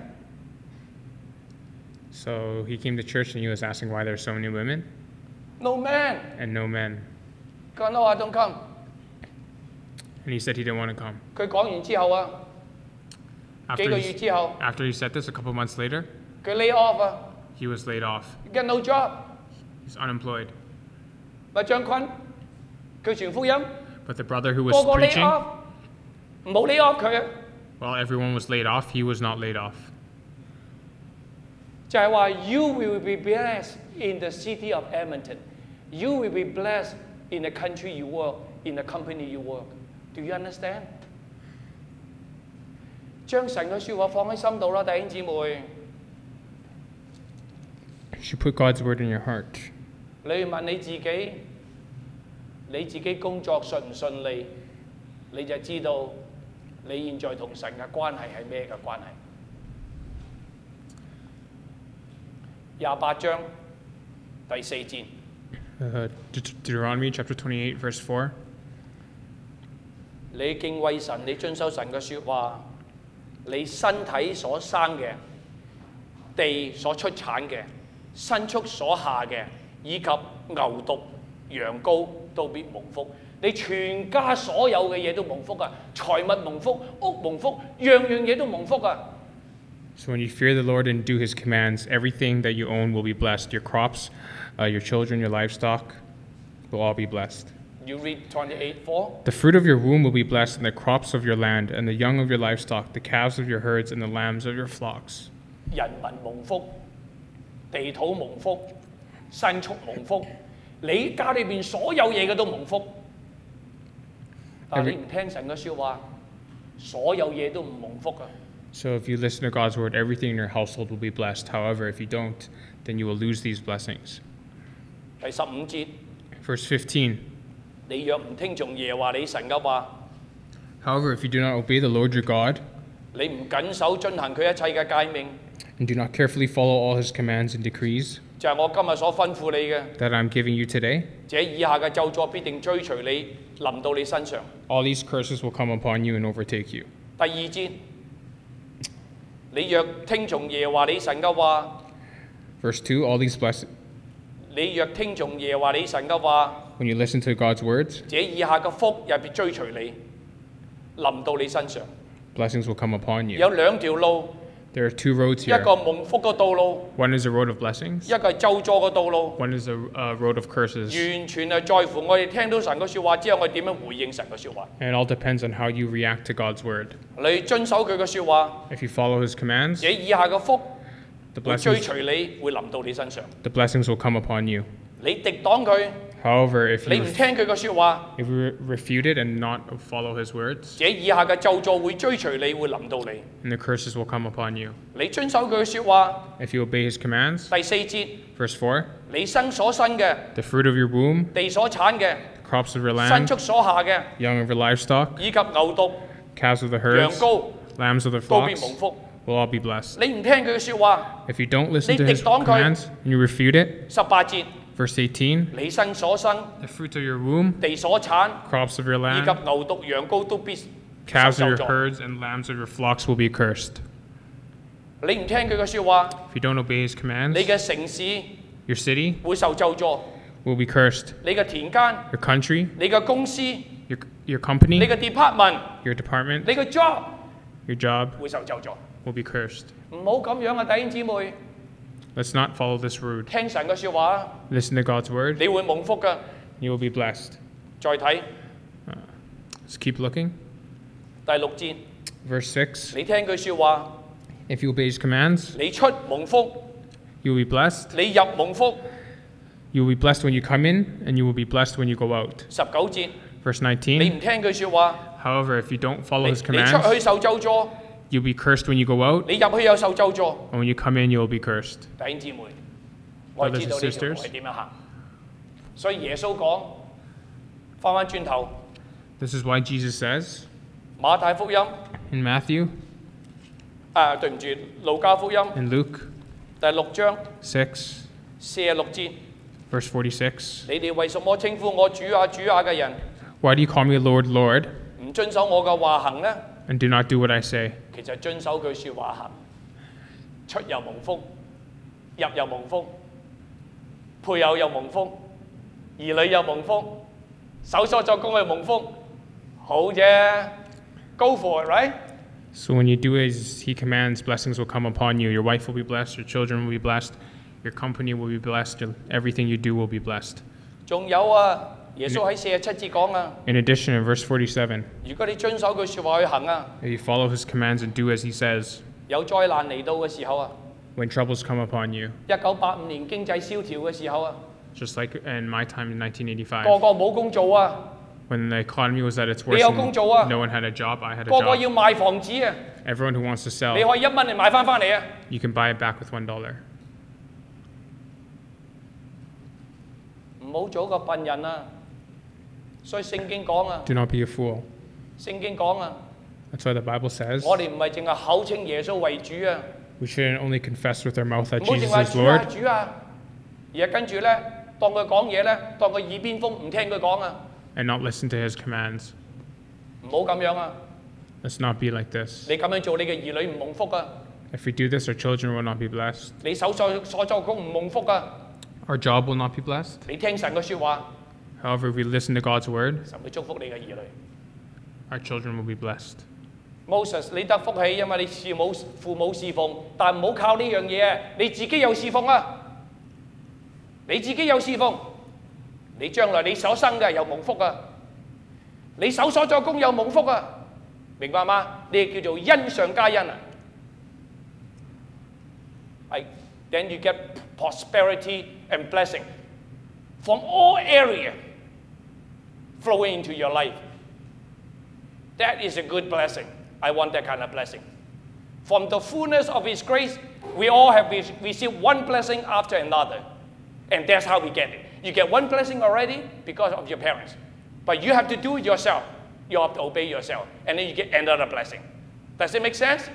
So he came to church and he was asking why there are so many women no man， and no men. 佢 no I don't come。 And he said he didn't want to come. 佢講完之後啊，幾 After 個 he, 月之後， after he said this, a couple months later, 佢 lay off 啊 he was laid off. ，get no job， He's unemployed. 咪張坤，佢傳福音， But the brother who was 個個 lay preaching, off，唔好 lay off 佢啊， while everyone was laid off, he was not laid off. 就係話 you will be blessed in the city of Edmonton，you will be blessed in the country you work，in the company you work。Do you understand？ 將神嘅説話放喺心度啦，弟兄姊妹。 You should put God's word in your heart. 你問你自己，你自己工作順唔順利，你就知道你現在同神嘅關係係咩嘅關係。廿八章第四節， Uh, Deut- Deuteronomy chapter twenty-eight, verse four. 你敬畏神，你遵守神嘅説話，你身體所生嘅、地所出產嘅、牲畜所下嘅，以及牛犢、羊羔都必蒙福。你全家所有嘅嘢都蒙福啊！財物蒙福，屋蒙福，樣樣嘢都蒙福啊！ So when you fear the Lord and do his commands, everything that you own will be blessed. Your crops, uh, your children, your livestock will all be blessed. You read twenty-eight four. The fruit of your womb will be blessed, and the crops of your land, and the young of your livestock, the calves of your herds, and the lambs of your flocks. 人民蒙福，地土蒙福，牲畜蒙福，你家裏邊所有嘢嘅都蒙福。但係你唔聽神嘅説話，所有嘢都唔蒙福啊！ So if you listen to God's word, everything in your household will be blessed. However, if you don't, then you will lose these blessings. 第十五節， Verse fifteen. 你若唔聽從耶和華你神嘅話， However, if you do not obey the Lord your God, 你唔謹守遵行佢一切嘅誡命， and do not carefully follow all his commands and decrees 就係我今日所吩咐你嘅， that I'm giving you today, 這以下嘅咒詛必定追隨你，臨到你身上。 all these curses will come upon you and overtake you. 第二節，你若聽從耶和華你神嘅話， Verse two, all these blessings, 你若聽從耶和華你神嘅話， when you listen to God's words, 這以下嘅福也必追隨你，臨到你身上。 blessings will come upon you. 有兩條路， There are two roads 一 here. 個蒙福嘅道路， One is a road of blessings, 一個係咒詛嘅道路。 one is a uh, road of curses. 完全係在乎我哋聽到神嘅説話之後，我哋點樣回應神嘅説話。 And it all depends on how you react to God's word. 你遵守佢嘅説話， If you follow his commands, 這以下嘅福 the 會追 blessings, 隨你，會臨到你身上。 the blessings will come upon you. 你敵擋佢， However, if 你 you, 唔聽佢嘅説話， if you refute it and not follow his words, 這以下嘅咒詛會追隨你，會臨到你。 and the curses will come upon you. 你遵守佢嘅説話。 If you obey his commands, 第四節， verse four, 你生所生嘅， the fruit of your womb, 地所產嘅， crops of your 牲 land, 畜所下嘅， young of your livestock, 以及牛犢、 calves of the 羊 herds, 羔 lambs of the 都必 flocks 蒙福。 will all be blessed. 你唔聽佢嘅説話。 If you don't listen 你 to his 敵擋佢。 commands and you refute it, 十八節， verse eighteen, 你生所生， the fruit of your womb, 地所產， crops of your 以及 land, 牛犢、羊羔都必受 calves of 咒 your 詛。 herds, and lambs of your flocks will be cursed. 你唔聽佢嘅説話， If you don't obey his 你 commands, 嘅城市 your city 會受咒詛， will be cursed. 你嘅田間、 Your country, 你嘅公司、 your, your 你 company, 嘅 department、 your department, 你嘅 job your job 會受咒詛。 will be cursed. 唔好咁樣啊，弟兄姊妹， Let's not follow this route. 聽神嘅説話啊， Listen to God's word. 你會蒙福噶。 You will be blessed. 再睇 Let's keep looking. 第六節， Verse six. 你聽佢説話， If you obey his commands, 你出蒙福， you will be blessed. 你入蒙福。 You will be blessed when you come in, and you will be blessed when you go out. 十九節， Verse 你 nineteen. 唔聽佢説話， However, if you don't follow 你 his 你出 commands, 去受咒詛， you'll be cursed when you go out, 你入去又受咒詛。 and when you come in, you'll be cursed. 弟兄姊妹，我哋知道呢條路係點樣行，所以耶穌講翻翻轉頭， This is why Jesus says 馬太福音 in Matthew 啊，對唔住，路加福音 and Luke 第六章 six, 四十六節， verse forty-six. 你哋為什麼稱呼我主啊主啊嘅人， Why do you call me Lord, Lord, 唔遵守我嘅話行呢？ and do not do what I say. 其實遵守佢説話行，出又蒙福，入又蒙福，配偶又蒙福，兒女又蒙福，手所作工又蒙福，好啫 ，Go for it, right？ So when you do as he commands, blessings will come upon you. Your wife will be blessed, your children will be blessed, your company will be blessed, your- everything you do will be blessed. 仲有啊，耶穌喺四十七節講啊， In addition, in verse forty-seven, 如果你遵守佢説話去行啊， if you follow his commands and do as he says, 有災難嚟到嘅時候啊， when troubles come upon you, 一九八五年經濟蕭條嘅時候啊， just like in my time in nineteen 個 eighty-five, 個冇工做啊， when the economy was at its 你 worst, 有工做啊， and no one had a job, I had a 個個 job. 要賣房子啊， Everyone who wants to 你 sell, 可以一蚊嚟買翻翻嚟啊， you can buy it back with one dollar. 唔好做一個笨人啊！所以聖經講啊， Do not be a fool. 聖經講啊， That's why the Bible says 我哋唔係淨係口稱耶穌為主啊， we shouldn't only confess with our mouth that 唔好淨 Jesus 係 is 主啊 Lord, 主啊，而係跟住咧當佢講嘢咧，當佢耳邊風，唔聽佢講啊， and not listen to his commands. 唔好咁樣啊！ Let's not be like this. 你咁樣做，你嘅兒女唔蒙福啊！ If we do this, our children will not be blessed. 你手所所作工唔蒙福啊！ Our job will not be blessed. 你聽神嘅説話， However, if we listen to God's word, 神會祝福你嘅兒女。 our children will be blessed. Moses，你得福氣，因為你父母父母侍奉，但唔好靠呢樣嘢，你自己有侍奉啊！你自己有侍奉，你將來你所生嘅有蒙福啊！你手所作工有蒙福啊！明白嗎？呢叫做恩上加恩啊！係 then you get prosperity and blessing from all area flowing into your life. That is a good blessing. I want that kind of blessing. From the fullness of His grace, we all have received one blessing after another. And that's how we get it. You get one blessing already because of your parents. But you have to do it yourself. You have to obey yourself. And then you get another blessing. Does it make sense?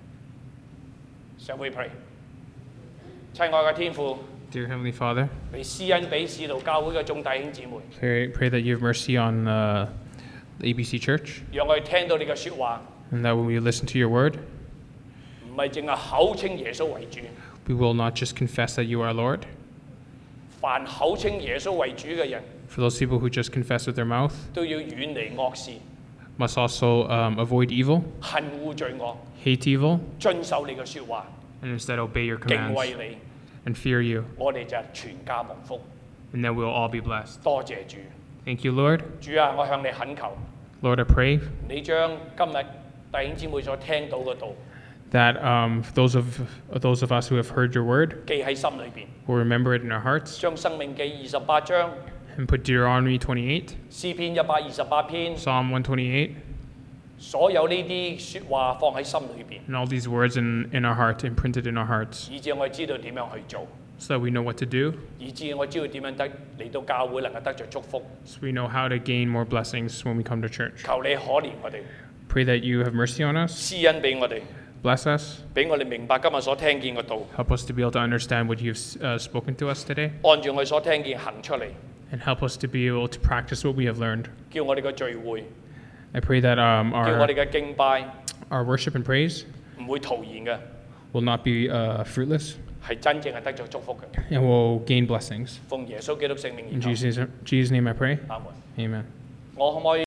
Shall we pray? 親愛嘅天父， Dear Heavenly Father, 你施恩俾使徒教會嘅眾弟兄姊妹， pray, pray that you have mercy on uh, the A B C Church, 讓我哋聽到你嘅説話， and that when we listen to your word, 唔係淨係口稱耶穌為主。 we will not just confess that you are Lord. 凡口稱耶穌為主嘅人， For those people who just confess with their mouth, 都要遠離惡事， must also um, avoid evil, 恨惡罪惡， hate evil, 遵守你嘅説話， and instead obey your 敬 commands 畏你， and fear you, 我哋就全家蒙福。 and then we'll all be blessed. 多謝主， Thank you, Lord. 主啊，我向你懇求， Lord, I pray 你將今日弟兄姊妹所聽到嘅道 that um, those of those of us who have heard your word 記喺心裏邊， will remember it in our hearts, 將生命記二十八章、 and put Deuteronomy twenty-eight, 詩篇一百二十八篇， Psalm one twenty-eight, 所有呢啲説話放喺心裏邊， and all these words in, in our heart, imprinted in our hearts, 以致我哋知道點樣去做， so that we know what to do, 以致我知道點樣得嚟到教會能夠得着祝福。 so we know how to gain more blessings when we come to church. 求你可憐我哋， Pray that you have mercy on us, 施恩俾我哋， bless us, 俾我哋明白今日所聽見嘅道， help us to be able to understand what you've uh, spoken to us today, 按住我哋所聽見行出嚟， and help us to be able to practice what we have learned. 叫我哋嘅聚會， I pray that um, 叫我 our, 哋嘅敬拜 our worship and praise 唔會徒然嘅， will not be uh, fruitless, 係真正係得着祝福嘅。 and will gain blessings. 奉耶穌基督聖名而 In 求， Jesus', Jesus' name I pray. 阿門。 Amen. 我可唔可以？